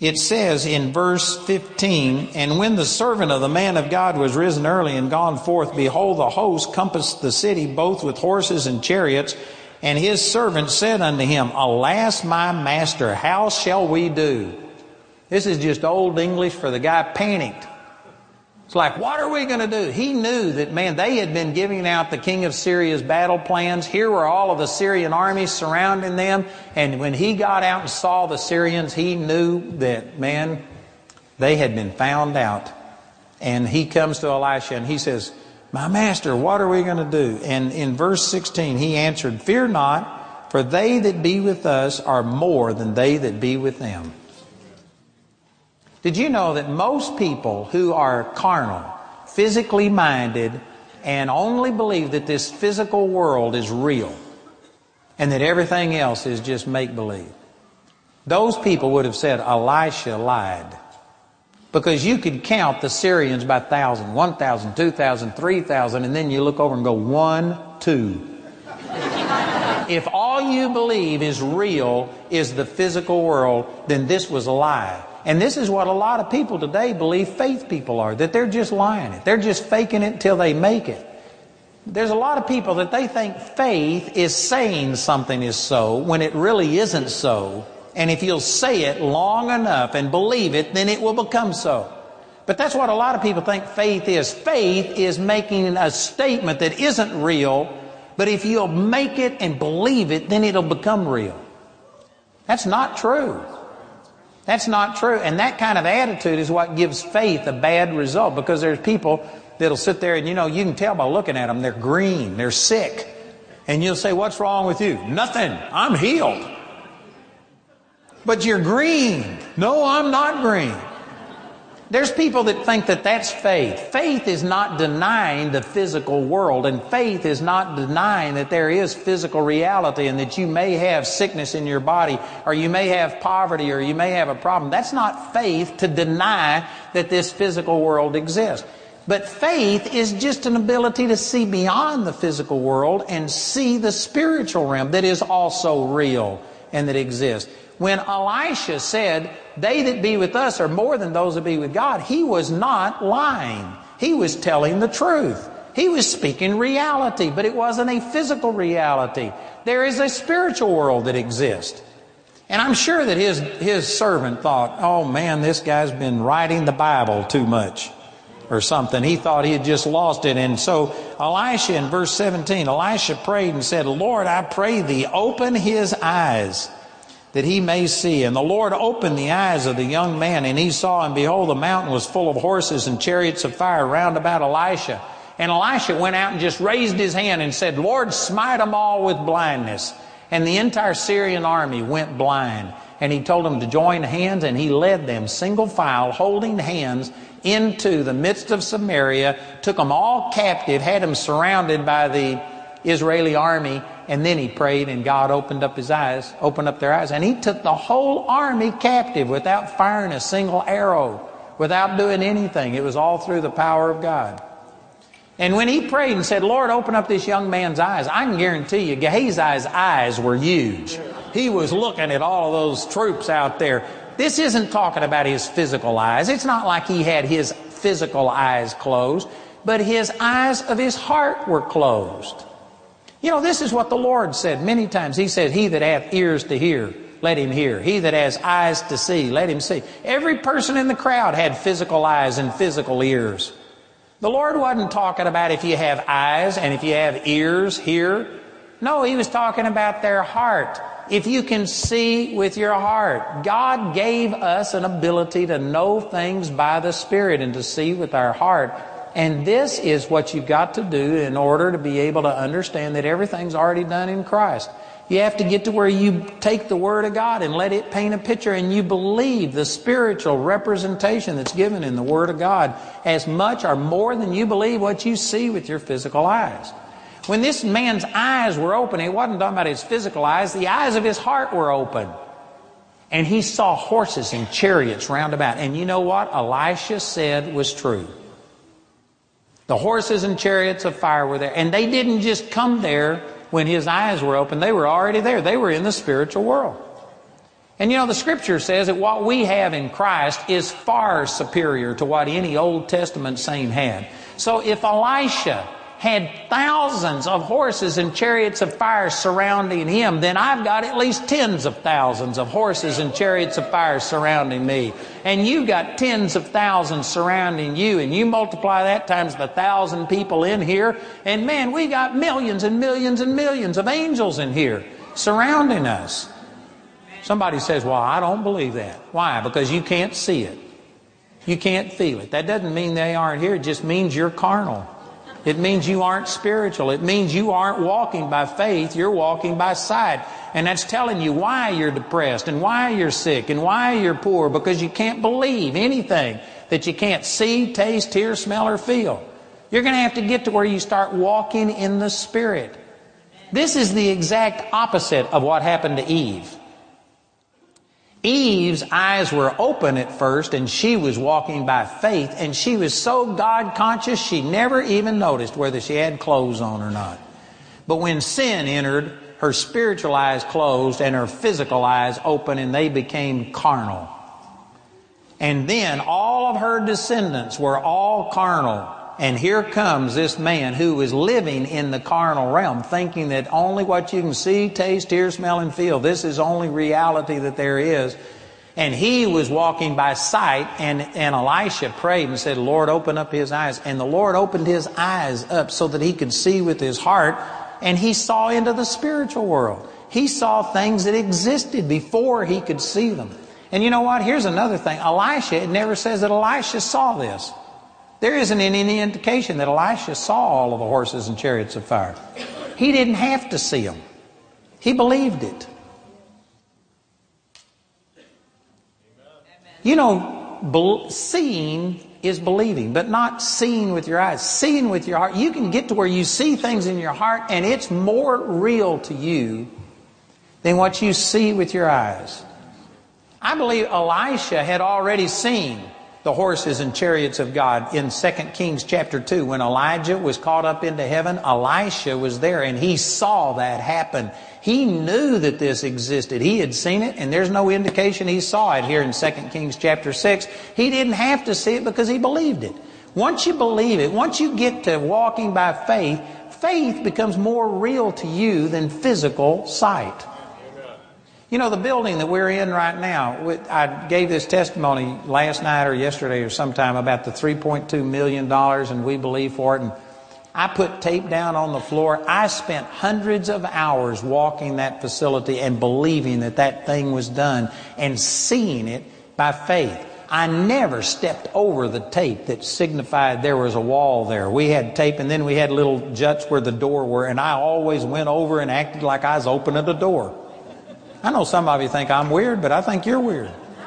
it says in verse 15, "And when the servant of the man of God was risen early and gone forth, behold, the host compassed the city both with horses and chariots. And his servant said unto him, Alas, my master, how shall we do?" This is just old English for the guy panicked. It's like, what are we going to do? He knew that, man, they had been giving out the king of Syria's battle plans. Here were all of the Syrian armies surrounding them. And when he got out and saw the Syrians, he knew that, man, they had been found out. And he comes to Elisha and he says, "My master, what are we going to do?" And in verse 16, he answered, "Fear not, for they that be with us are more than they that be with them." Did you know that most people who are carnal, physically minded, and only believe that this physical world is real and that everything else is just make-believe, those people would have said Elisha lied? Because you could count the Syrians by 1,000, 1,000, 2,000, 3,000, and then you look over and go 1, 2. If all you believe is real is the physical world, then this was a lie. And this is what a lot of people today believe faith people are, that they're just lying it. They're just faking it till they make it. There's a lot of people that they think faith is saying something is so when it really isn't so. And if you'll say it long enough and believe it, then it will become so. But that's what a lot of people think faith is. Faith is making a statement that isn't real, but if you'll make it and believe it, then it'll become real. That's not true. That's not true. And that kind of attitude is what gives faith a bad result, because there's people that'll sit there and, you can tell by looking at them, they're green, they're sick. And you'll say, "What's wrong with you?" "Nothing, I'm healed." "But you're green." "No, I'm not green." There's people that think that that's faith. Faith is not denying the physical world, and faith is not denying that there is physical reality and that you may have sickness in your body, or you may have poverty, or you may have a problem. That's not faith to deny that this physical world exists. But faith is just an ability to see beyond the physical world and see the spiritual realm that is also real and that exists. When Elisha said, "They that be with us are more than those that be with God," he was not lying. He was telling the truth. He was speaking reality, but it wasn't a physical reality. There is a spiritual world that exists. And I'm sure that his servant thought, "Oh man, this guy's been writing the Bible too much," or something. He thought he had just lost it. And so Elisha, in verse 17, Elisha prayed and said, "Lord, I pray thee, open his eyes, that he may see." And the Lord opened the eyes of the young man, and he saw, and behold, the mountain was full of horses and chariots of fire round about Elisha. And Elisha went out and just raised his hand and said, "Lord, smite them all with blindness." And the entire Syrian army went blind. And he told them to join hands, and he led them single file, holding hands, into the midst of Samaria, took them all captive, had them surrounded by the Israeli army, and then he prayed, and God opened up their eyes, and he took the whole army captive without firing a single arrow, without doing anything. It was all through the power of God. And when he prayed and said, "Lord, open up this young man's eyes," I can guarantee you Gehazi's eyes were huge. He was looking at all of those troops out there. This isn't talking about his physical eyes. It's not like he had his physical eyes closed, but his eyes of his heart were closed. This is what the Lord said many times. He said, "He that hath ears to hear, let him hear. He that has eyes to see, let him see." Every person in the crowd had physical eyes and physical ears. The Lord wasn't talking about if you have eyes and if you have ears, hear. No, he was talking about their heart. If you can see with your heart. God gave us an ability to know things by the Spirit and to see with our heart. And this is what you've got to do in order to be able to understand that everything's already done in Christ. You have to get to where you take the Word of God and let it paint a picture, and you believe the spiritual representation that's given in the Word of God as much or more than you believe what you see with your physical eyes. When this man's eyes were open, it wasn't talking about his physical eyes. The eyes of his heart were open. And he saw horses and chariots round about. And you know what Elisha said was true. The horses and chariots of fire were there. And they didn't just come there when his eyes were open. They were already there. They were in the spiritual world. And you know, the Scripture says that what we have in Christ is far superior to what any Old Testament saint had. So if Elisha had thousands of horses and chariots of fire surrounding him, then I've got at least tens of thousands of horses and chariots of fire surrounding me. And you've got tens of thousands surrounding you. And you multiply that times the 1,000 people in here. And man, we got millions and millions and millions of angels in here surrounding us. Somebody says, well, I don't believe that. Why? Because you can't see it. You can't feel it. That doesn't mean they aren't here. It just means you're carnal. It means you aren't spiritual. It means you aren't walking by faith. You're walking by sight. And that's telling you why you're depressed and why you're sick and why you're poor, because you can't believe anything that you can't see, taste, hear, smell, or feel. You're going to have to get to where you start walking in the Spirit. This is the exact opposite of what happened to Eve. Eve's eyes were open at first, and she was walking by faith, and she was so God-conscious she never even noticed whether she had clothes on or not. But when sin entered, her spiritual eyes closed and her physical eyes opened, and they became carnal. And then all of her descendants were all carnal. And here comes this man who was living in the carnal realm, thinking that only what you can see, taste, hear, smell, and feel, this is only reality that there is. And he was walking by sight, and Elisha prayed and said, Lord, open up his eyes. And the Lord opened his eyes up so that he could see with his heart, and he saw into the spiritual world. He saw things that existed before he could see them. And you know what? Here's another thing. Elisha, it never says that Elisha saw this. There isn't any indication that Elisha saw all of the horses and chariots of fire. He didn't have to see them. He believed it. You know, seeing is believing, but not seeing with your eyes. Seeing with your heart. You can get to where you see things in your heart and it's more real to you than what you see with your eyes. I believe Elisha had already seen the horses and chariots of God in 2 Kings chapter 2. When Elijah was caught up into heaven, Elisha was there and he saw that happen. He knew that this existed. He had seen it, and there's no indication he saw it here in 2 Kings chapter 6. He didn't have to see it because he believed it. Once you believe it, once you get to walking by faith, faith becomes more real to you than physical sight. You know, the building that we're in right now, I gave this testimony last night or yesterday or sometime about the $3.2 million, and we believe for it. And I put tape down on the floor. I spent hundreds of hours walking that facility and believing that that thing was done and seeing it by faith. I never stepped over the tape that signified there was a wall there. We had tape, and then we had little juts where the door were, and I always went over and acted like I was opening the door. I know some of you think I'm weird, but I think you're weird.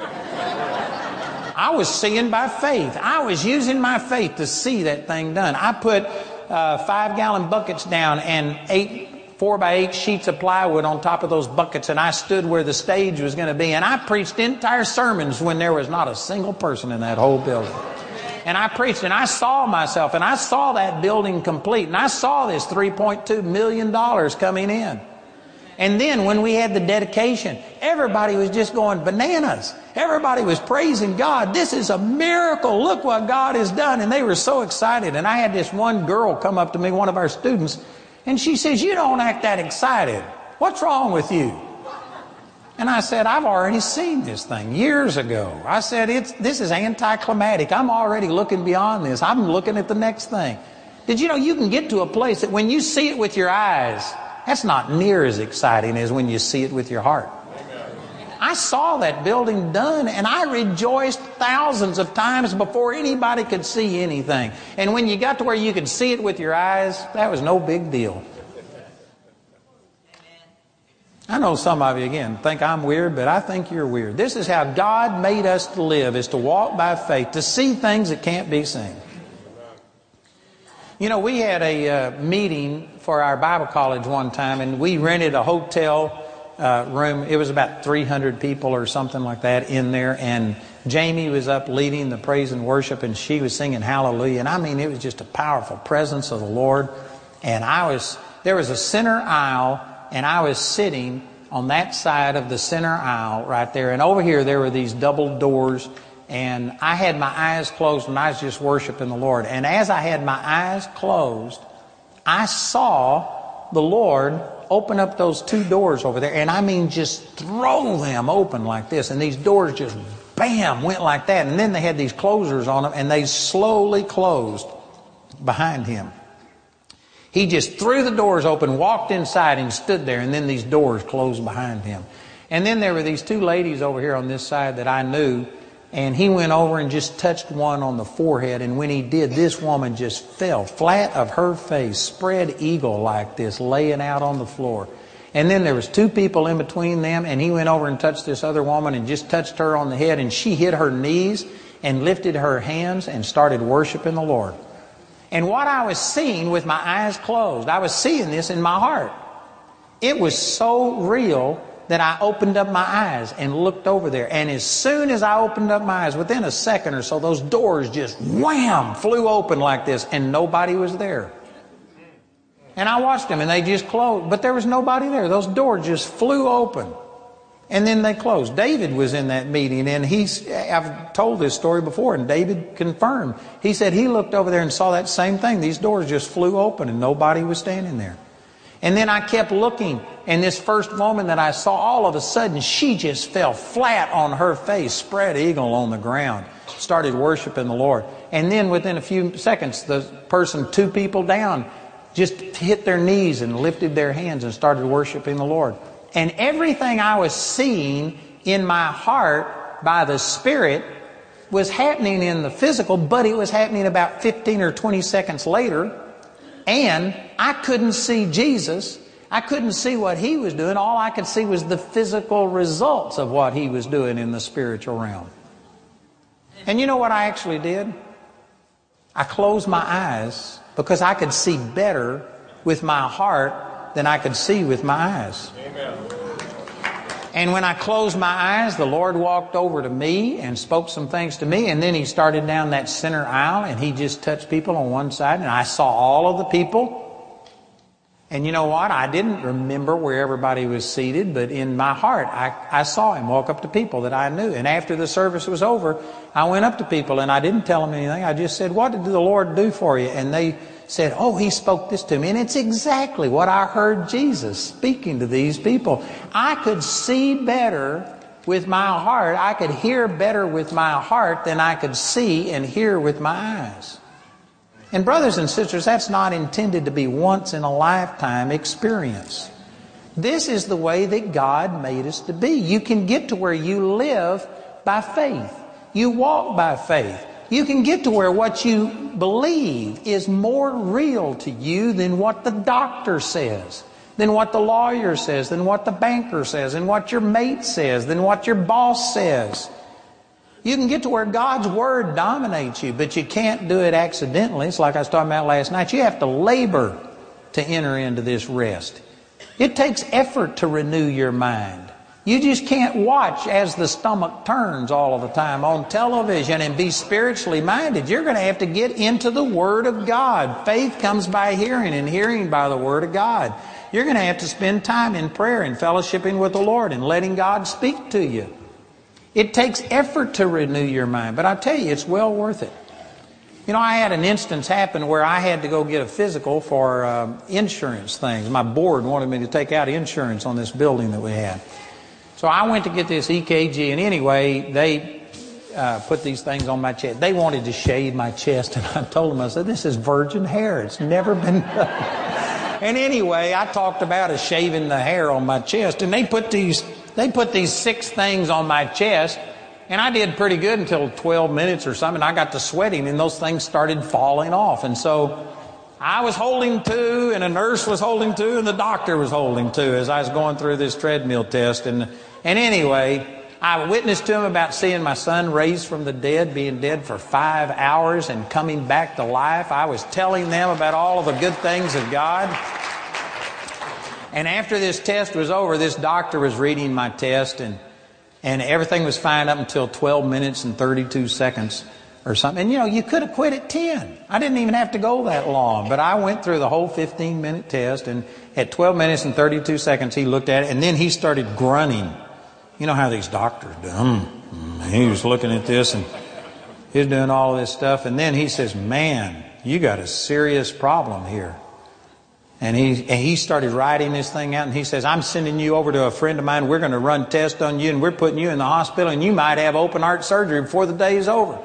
I was seeing by faith. I was using my faith to see that thing done. I put 5-gallon buckets down and 4x8 sheets of plywood on top of those buckets, and I stood where the stage was going to be, and I preached entire sermons when there was not a single person in that whole building. And I preached, and I saw myself, and I saw that building complete, and I saw this $3.2 million coming in. And then when we had the dedication, everybody was just going bananas. Everybody was praising God. This is a miracle. Look what God has done. And they were so excited. And I had this one girl come up to me, one of our students, and she says, you don't act that excited. What's wrong with you? And I said, I've already seen this thing years ago. I said, this is anticlimactic. I'm already looking beyond this. I'm looking at the next thing. Did you know you can get to a place that when you see it with your eyes, that's not near as exciting as when you see it with your heart. I saw that building done, and I rejoiced thousands of times before anybody could see anything. And when you got to where you could see it with your eyes, that was no big deal. I know some of you, again, think I'm weird, but I think you're weird. This is how God made us to live, is to walk by faith, to see things that can't be seen. You know, we had a meeting for our Bible college one time, and we rented a hotel room. It was about 300 people or something like that in there, and Jamie was up leading the praise and worship, and she was singing hallelujah. And I mean, it was just a powerful presence of the Lord. And there was a center aisle, and I was sitting on that side of the center aisle right there. And over here, there were these double doors. And I had my eyes closed and I was just worshiping the Lord. And as I had my eyes closed, I saw the Lord open up those two doors over there. And I mean, just throw them open like this. And these doors just, bam, went like that. And then they had these closers on them and they slowly closed behind him. He just threw the doors open, walked inside and stood there. And then these doors closed behind him. And then there were these two ladies over here on this side that I knew. And he went over and just touched one on the forehead. And when he did, this woman just fell flat of her face, spread eagle like this, laying out on the floor. And then there was two people in between them. And he went over and touched this other woman and just touched her on the head. And she hit her knees and lifted her hands and started worshiping the Lord. And what I was seeing with my eyes closed, I was seeing this in my heart. It was so real that I opened up my eyes and looked over there. And as soon as I opened up my eyes, within a second or so, those doors just wham, flew open like this, and nobody was there. And I watched them and they just closed, but there was nobody there. Those doors just flew open. And then they closed. David was in that meeting, and I've told this story before, and David confirmed. He said he looked over there and saw that same thing. These doors just flew open and nobody was standing there. And then I kept looking, and this first woman that I saw, all of a sudden, she just fell flat on her face, spread eagle on the ground, started worshiping the Lord. And then within a few seconds, the person, two people down, just hit their knees and lifted their hands and started worshiping the Lord. And everything I was seeing in my heart by the Spirit was happening in the physical, but it was happening about 15 or 20 seconds later. And I couldn't see Jesus. I couldn't see what He was doing. All I could see was the physical results of what He was doing in the spiritual realm. And you know what I actually did? I closed my eyes because I could see better with my heart than I could see with my eyes. Amen. And when I closed my eyes, the Lord walked over to me and spoke some things to me. And then He started down that center aisle and He just touched people on one side. And I saw all of the people. And you know what? I didn't remember where everybody was seated, but in my heart, I saw Him walk up to people that I knew. And after the service was over, I went up to people and I didn't tell them anything. I just said, "What did the Lord do for you?" And they said, "Oh, He spoke this to me." And it's exactly what I heard Jesus speaking to these people. I could see better with my heart. I could hear better with my heart than I could see and hear with my eyes. And brothers and sisters, that's not intended to be once in a lifetime experience. This is the way that God made us to be. You can get to where you live by faith. You walk by faith. You can get to where what you believe is more real to you than what the doctor says, than what the lawyer says, than what the banker says, than what your mate says, than what your boss says. You can get to where God's Word dominates you, but you can't do it accidentally. It's like I was talking about last night. You have to labor to enter into this rest. It takes effort to renew your mind. You just can't watch as the stomach turns all of the time on television and be spiritually minded. You're going to have to get into the Word of God. Faith comes by hearing, and hearing by the Word of God. You're going to have to spend time in prayer and fellowshipping with the Lord and letting God speak to you. It takes effort to renew your mind, but I tell you, it's well worth it. You know, I had an instance happen where I had to go get a physical for insurance things. My board wanted me to take out insurance on this building that we had. So I went to get this EKG, and anyway, they put these things on my chest. They wanted to shave my chest, and I told them, I said, "This is virgin hair. It's never been done." And anyway, I talked about shaving the hair on my chest, and they put these 6 things on my chest, and I did pretty good until 12 minutes or something. I got to sweating, and those things started falling off. And so I was holding to, and a nurse was holding to, and the doctor was holding to as I was going through this treadmill test. And anyway, I witnessed to them about seeing my son raised from the dead, being dead for 5 hours and coming back to life. I was telling them about all of the good things of God. And after this test was over, this doctor was reading my test, and everything was fine up until 12 minutes and 32 seconds or something. And you know, you could have quit at 10. I didn't even have to go that long, but I went through the whole 15-minute test, and At 12 minutes and 32 seconds, he looked at it, and then he started grunting. You know how these doctors do. He was looking at this, and he's doing all this stuff. And then he says, man, you got a serious problem here. And he started writing this thing out, and he says, I'm sending you over to a friend of mine. We're going to run tests on you, and we're putting you in the hospital, and you might have open heart surgery before the day is over.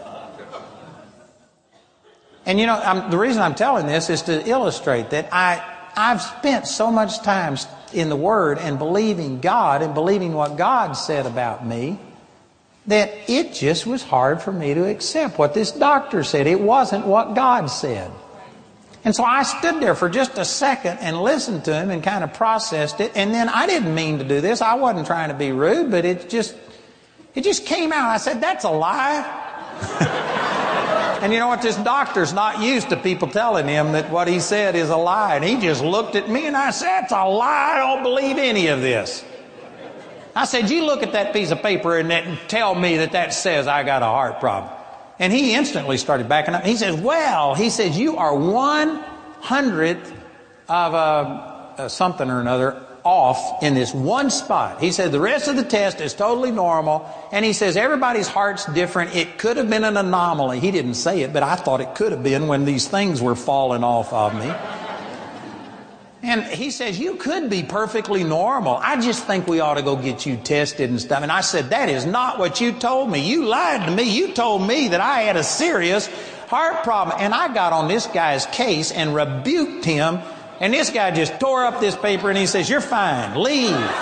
And you know, the reason I'm telling this is to illustrate that I've spent so much time in the Word and believing God and believing what God said about me that it just was hard for me to accept what this doctor said. It wasn't what God said. And so I stood there for just a second and listened to him and kind of processed it. And then I didn't mean to do this. I wasn't trying to be rude, but it just came out. I said, that's a lie. And you know what? This doctor's not used to people telling him that what he said is a lie. And he just looked at me and I said, that's a lie. I don't believe any of this. I said, you look at that piece of paper and tell me that says I got a heart problem. And he instantly started backing up. He says, you are 1/100th of something or another off in this one spot. He said, the rest of the test is totally normal. And he says, everybody's heart's different. It could have been an anomaly. He didn't say it, but I thought it could have been when these things were falling off of me. And he says, you could be perfectly normal. I just think we ought to go get you tested and stuff. And I said, that is not what you told me. You lied to me. You told me that I had a serious heart problem. And I got on this guy's case and rebuked him. And this guy just tore up this paper and he says, you're fine. Leave. And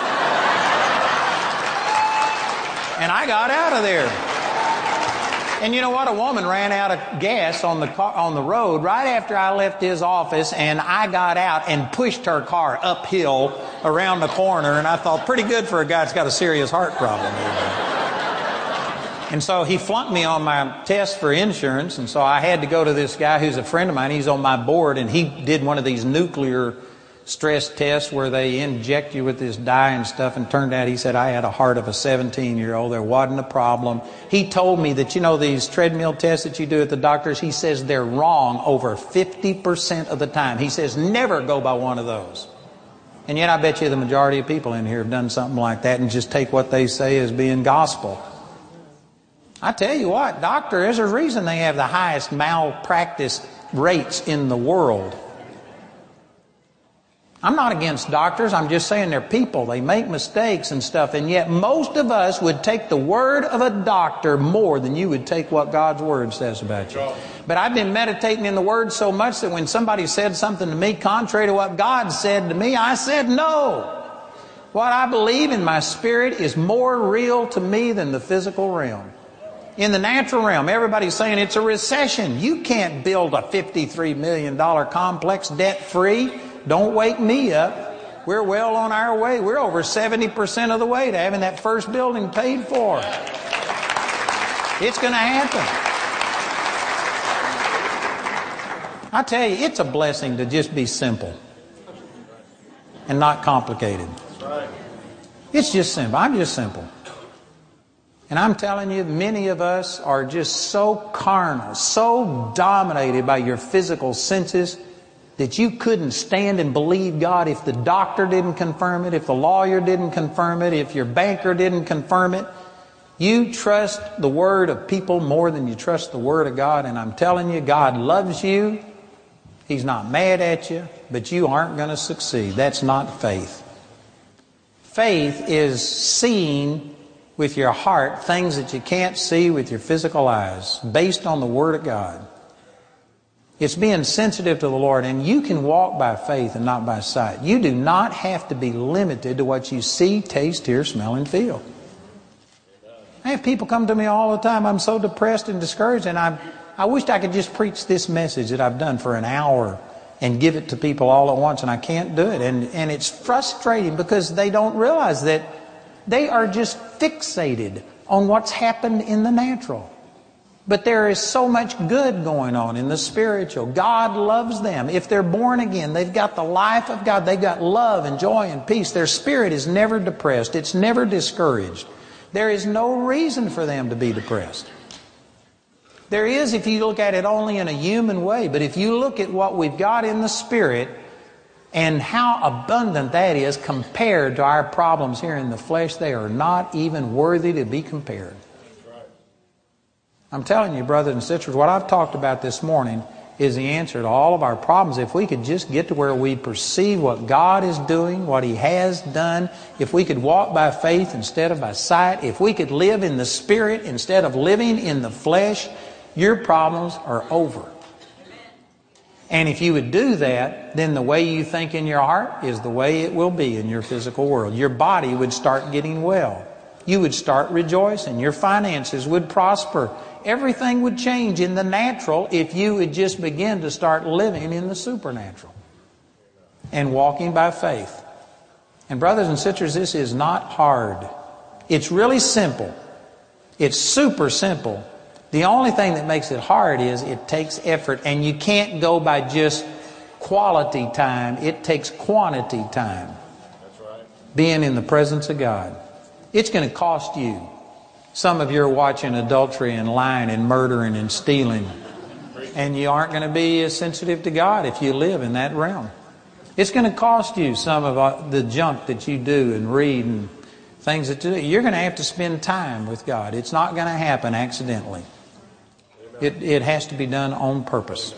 I got out of there. And you know what? A woman ran out of gas on the road right after I left his office, and I got out and pushed her car uphill around the corner, and I thought, pretty good for a guy that's got a serious heart problem. And so he flunked me on my test for insurance, and so I had to go to this guy who's a friend of mine. He's on my board, and he did one of these nuclear stress tests where they inject you with this dye and stuff, and turned out he said I had a heart of a 17-year-old. There wasn't a problem. He told me that, you know, these treadmill tests that you do at the doctors, he says they're wrong over 50% of the time. He says never go by one of those. And yet I bet you the majority of people in here have done something like that and just take what they say as being gospel. I tell you what, doctor, there's a reason they have the highest malpractice rates in the world. I'm not against doctors. I'm just saying they're people. They make mistakes and stuff. And yet most of us would take the word of a doctor more than you would take what God's Word says about you. But I've been meditating in the Word so much that when somebody said something to me contrary to what God said to me, I said no. What I believe in my spirit is more real to me than the physical realm. In the natural realm, everybody's saying it's a recession. You can't build a $53 million complex debt-free. Don't wake me up. We're well on our way. We're over 70% of the way to having that first building paid for. It's going to happen. I tell you, it's a blessing to just be simple and not complicated. It's just simple. I'm just simple. And I'm telling you, many of us are just so carnal, so dominated by your physical senses that you couldn't stand and believe God if the doctor didn't confirm it, if the lawyer didn't confirm it, if your banker didn't confirm it. You trust the word of people more than you trust the word of God. And I'm telling you, God loves you. He's not mad at you, but you aren't going to succeed. That's not faith. Faith is seeing with your heart things that you can't see with your physical eyes, based on the Word of God. It's being sensitive to the Lord, and you can walk by faith and not by sight. You do not have to be limited to what you see, taste, hear, smell, and feel. I have people come to me all the time. I'm so depressed and discouraged, and I wished I could just preach this message that I've done for an hour and give it to people all at once, and I can't do it. And it's frustrating because they don't realize that they are just fixated on what's happened in the natural. But there is so much good going on in the spiritual. God loves them. If they're born again, they've got the life of God. They've got love and joy and peace. Their spirit is never depressed. It's never discouraged. There is no reason for them to be depressed. There is if you look at it only in a human way. But if you look at what we've got in the spirit, And how abundant that is compared to our problems here in the flesh. They are not even worthy to be compared. I'm telling you, brothers and sisters, what I've talked about this morning is the answer to all of our problems. If we could just get to where we perceive what God is doing, what He has done, if we could walk by faith instead of by sight, if we could live in the Spirit instead of living in the flesh, your problems are over. And if you would do that, then the way you think in your heart is the way it will be in your physical world. Your body would start getting well. You would start rejoicing. Your finances would prosper. Everything would change in the natural if you would just begin to start living in the supernatural and walking by faith. And brothers and sisters, this is not hard. It's really simple. It's super simple. The only thing that makes it hard is it takes effort, and you can't go by just quality time. It takes quantity time. That's right. Being in the presence of God. It's going to cost you. Some of you are watching adultery and lying and murdering and stealing, and you aren't going to be as sensitive to God if you live in that realm. It's going to cost you some of the junk that you do and read and things that you do. You're going to have to spend time with God. It's not going to happen accidentally. It has to be done on purpose.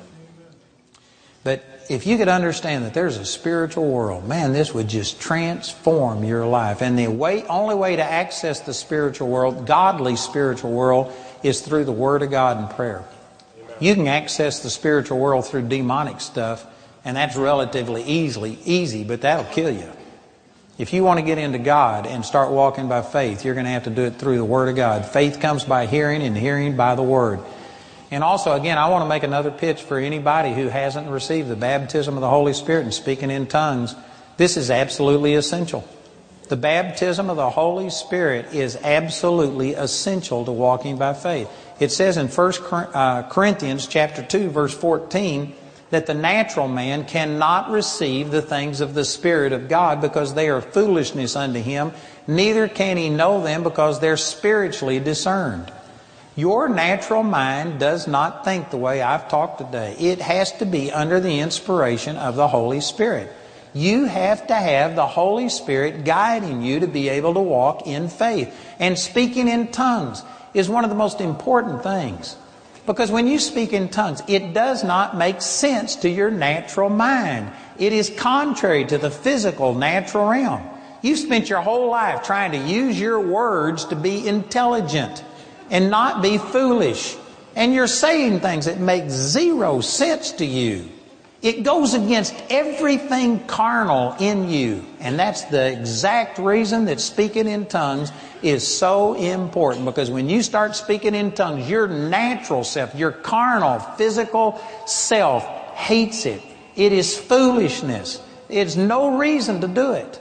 But if you could understand that there's a spiritual world, man, this would just transform your life. And the only way to access the spiritual world, godly spiritual world, is through the Word of God and prayer. You can access the spiritual world through demonic stuff, and that's relatively easy, but that'll kill you. If you want to get into God and start walking by faith, you're going to have to do it through the Word of God. Faith comes by hearing, and hearing by the Word. And also, again, I want to make another pitch for anybody who hasn't received the baptism of the Holy Spirit and speaking in tongues. This is absolutely essential. The baptism of the Holy Spirit is absolutely essential to walking by faith. It says in 1 Corinthians chapter 2, verse 14, that the natural man cannot receive the things of the Spirit of God because they are foolishness unto him, neither can he know them because they're spiritually discerned. Your natural mind does not think the way I've talked today. It has to be under the inspiration of the Holy Spirit. You have to have the Holy Spirit guiding you to be able to walk in faith. And speaking in tongues is one of the most important things. Because when you speak in tongues, it does not make sense to your natural mind. It is contrary to the physical, natural realm. You've spent your whole life trying to use your words to be intelligent and not be foolish. And you're saying things that make zero sense to you. It goes against everything carnal in you. And that's the exact reason that speaking in tongues is so important. Because when you start speaking in tongues, your natural self, your carnal, physical self hates it. It is foolishness. It's no reason to do it.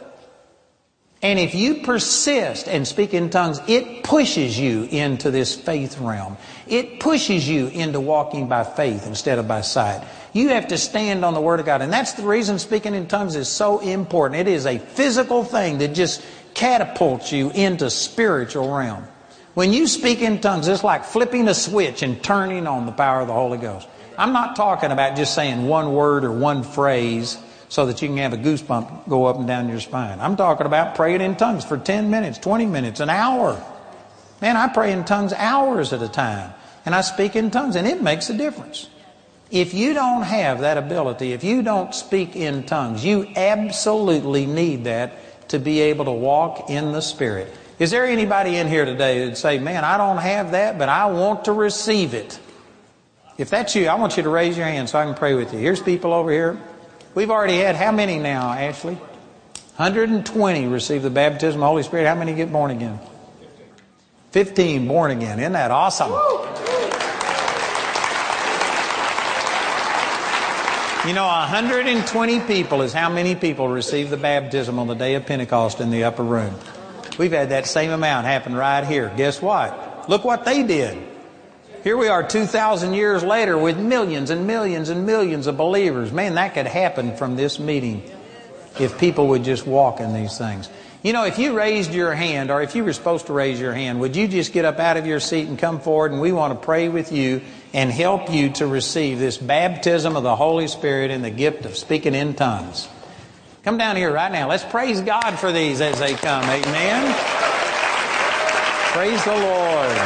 And if you persist and speak in tongues, it pushes you into this faith realm. It pushes you into walking by faith instead of by sight. You have to stand on the Word of God. And that's the reason speaking in tongues is so important. It is a physical thing that just catapults you into spiritual realm. When you speak in tongues, it's like flipping a switch and turning on the power of the Holy Ghost. I'm not talking about just saying one word or one phrase so that you can have a goosebump go up and down your spine. I'm talking about praying in tongues for 10 minutes, 20 minutes, an hour. Man, I pray in tongues hours at a time. And I speak in tongues, and it makes a difference. If you don't have that ability, if you don't speak in tongues, you absolutely need that to be able to walk in the Spirit. Is there anybody in here today that would say, man, I don't have that, but I want to receive it? If that's you, I want you to raise your hand so I can pray with you. Here's people over here. We've already had how many now, Ashley? 120 receive the baptism of the Holy Spirit. How many get born again? 15 born again. Isn't that awesome? You know, 120 people is how many people received the baptism on the day of Pentecost in the upper room. We've had that same amount happen right here. Guess what? Look what they did. Here we are 2,000 years later with millions and millions and millions of believers. Man, that could happen from this meeting if people would just walk in these things. You know, if you raised your hand, or if you were supposed to raise your hand, would you just get up out of your seat and come forward, and we want to pray with you and help you to receive this baptism of the Holy Spirit and the gift of speaking in tongues. Come down here right now. Let's praise God for these as they come. Amen. Praise the Lord.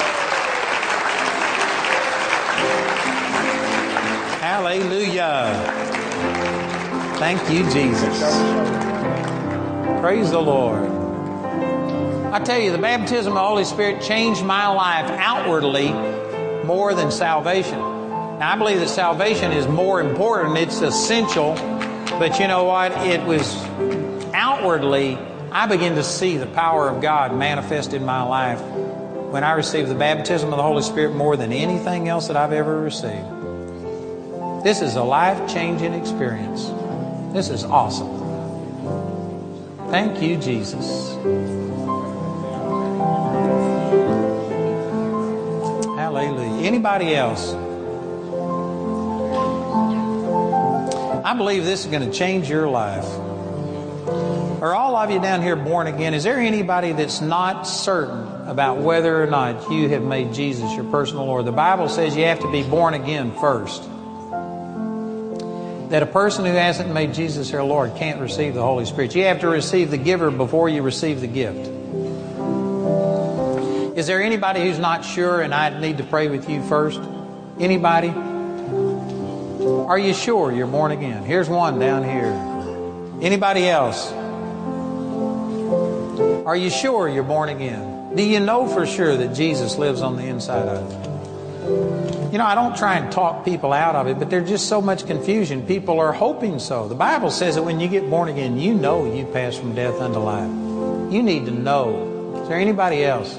Hallelujah. Thank you, Jesus. Praise the Lord. I tell you, the baptism of the Holy Spirit changed my life outwardly more than salvation. Now, I believe that salvation is more important. It's essential. But you know what? It was outwardly, I began to see the power of God manifested in my life when I received the baptism of the Holy Spirit more than anything else that I've ever received. This is a life-changing experience. This is awesome. Thank you, Jesus. Hallelujah. Anybody else? I believe this is going to change your life. Are all of you down here born again? Is there anybody that's not certain about whether or not you have made Jesus your personal Lord? The Bible says you have to be born again first. That a person who hasn't made Jesus their Lord can't receive the Holy Spirit. You have to receive the giver before you receive the gift. Is there anybody who's not sure and I need to pray with you first? Anybody? Are you sure you're born again? Here's one down here. Anybody else? Are you sure you're born again? Do you know for sure that Jesus lives on the inside of you? You know, I don't try and talk people out of it, but there's just so much confusion. People are hoping so. The Bible says that when you get born again, you know you pass from death unto life. You need to know. Is there anybody else?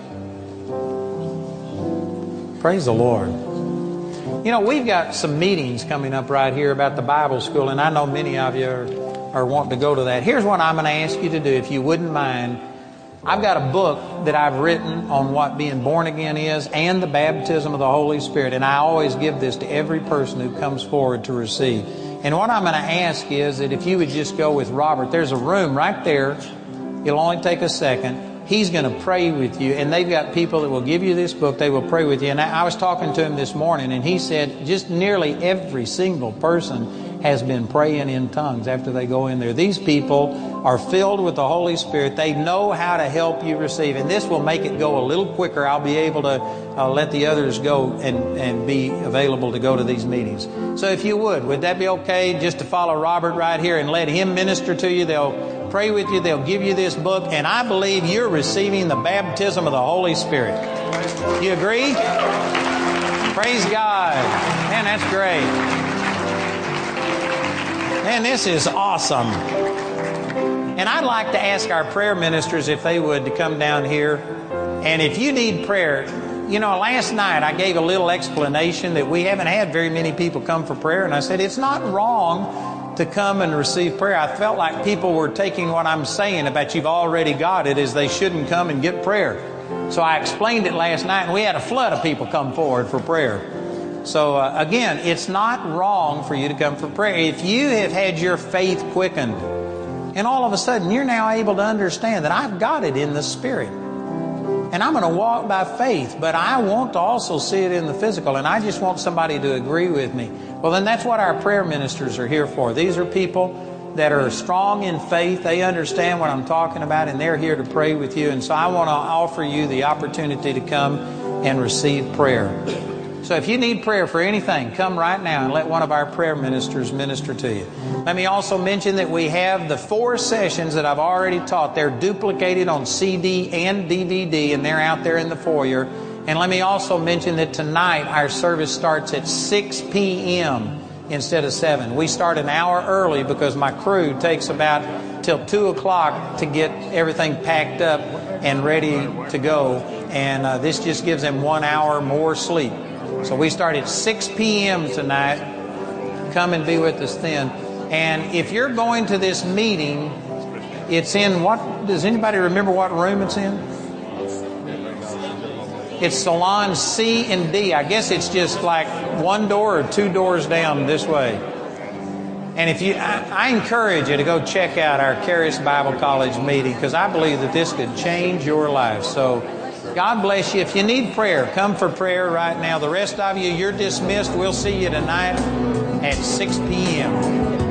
Praise the Lord. You know, we've got some meetings coming up right here about the Bible school, and I know many of you are wanting to go to that. Here's what I'm going to ask you to do, if you wouldn't mind. I've got a book that I've written on what being born again is and the baptism of the Holy Spirit. And I always give this to every person who comes forward to receive. And what I'm going to ask is that if you would just go with Robert, there's a room right there. It'll only take a second. He's going to pray with you. And they've got people that will give you this book. They will pray with you. And I was talking to him this morning, and he said just nearly every single person has been praying in tongues after they go in there. These people are filled with the Holy Spirit. They know how to help you receive. And this will make it go a little quicker. I'll be able to let the others go and be available to go to these meetings. So if you would that be okay just to follow Robert right here and let him minister to you? They'll pray with you. They'll give you this book. And I believe you're receiving the baptism of the Holy Spirit. You agree? Praise God. Man, that's great. Man, this is awesome. And I'd like to ask our prayer ministers if they would to come down here. And if you need prayer, you know, last night I gave a little explanation that we haven't had very many people come for prayer. And I said, it's not wrong to come and receive prayer. I felt like people were taking what I'm saying about you've already got it as they shouldn't come and get prayer. So I explained it last night, and we had a flood of people come forward for prayer. So again, it's not wrong for you to come for prayer. If you have had your faith quickened, and all of a sudden you're now able to understand that I've got it in the Spirit, and I'm going to walk by faith, but I want to also see it in the physical, and I just want somebody to agree with me. Well, then that's what our prayer ministers are here for. These are people that are strong in faith. They understand what I'm talking about, and they're here to pray with you. And so I want to offer you the opportunity to come and receive prayer. So if you need prayer for anything, come right now and let one of our prayer ministers minister to you. Let me also mention that we have the 4 sessions that I've already taught. They're duplicated on CD and DVD, and they're out there in the foyer. And let me also mention that tonight our service starts at 6 p.m. instead of 7. We start an hour early because my crew takes about till 2 o'clock to get everything packed up and ready to go. And this just gives them 1 hour more sleep. So we start at 6 p.m. tonight. Come and be with us then. And if you're going to this meeting, it's in what? Does anybody remember what room it's in? It's Salon C and D. I guess it's just like 1 door or 2 doors down this way. And if I encourage you to go check out our Charis Bible College meeting, because I believe that this could change your life. So God bless you. If you need prayer, come for prayer right now. The rest of you, you're dismissed. We'll see you tonight at 6 p.m.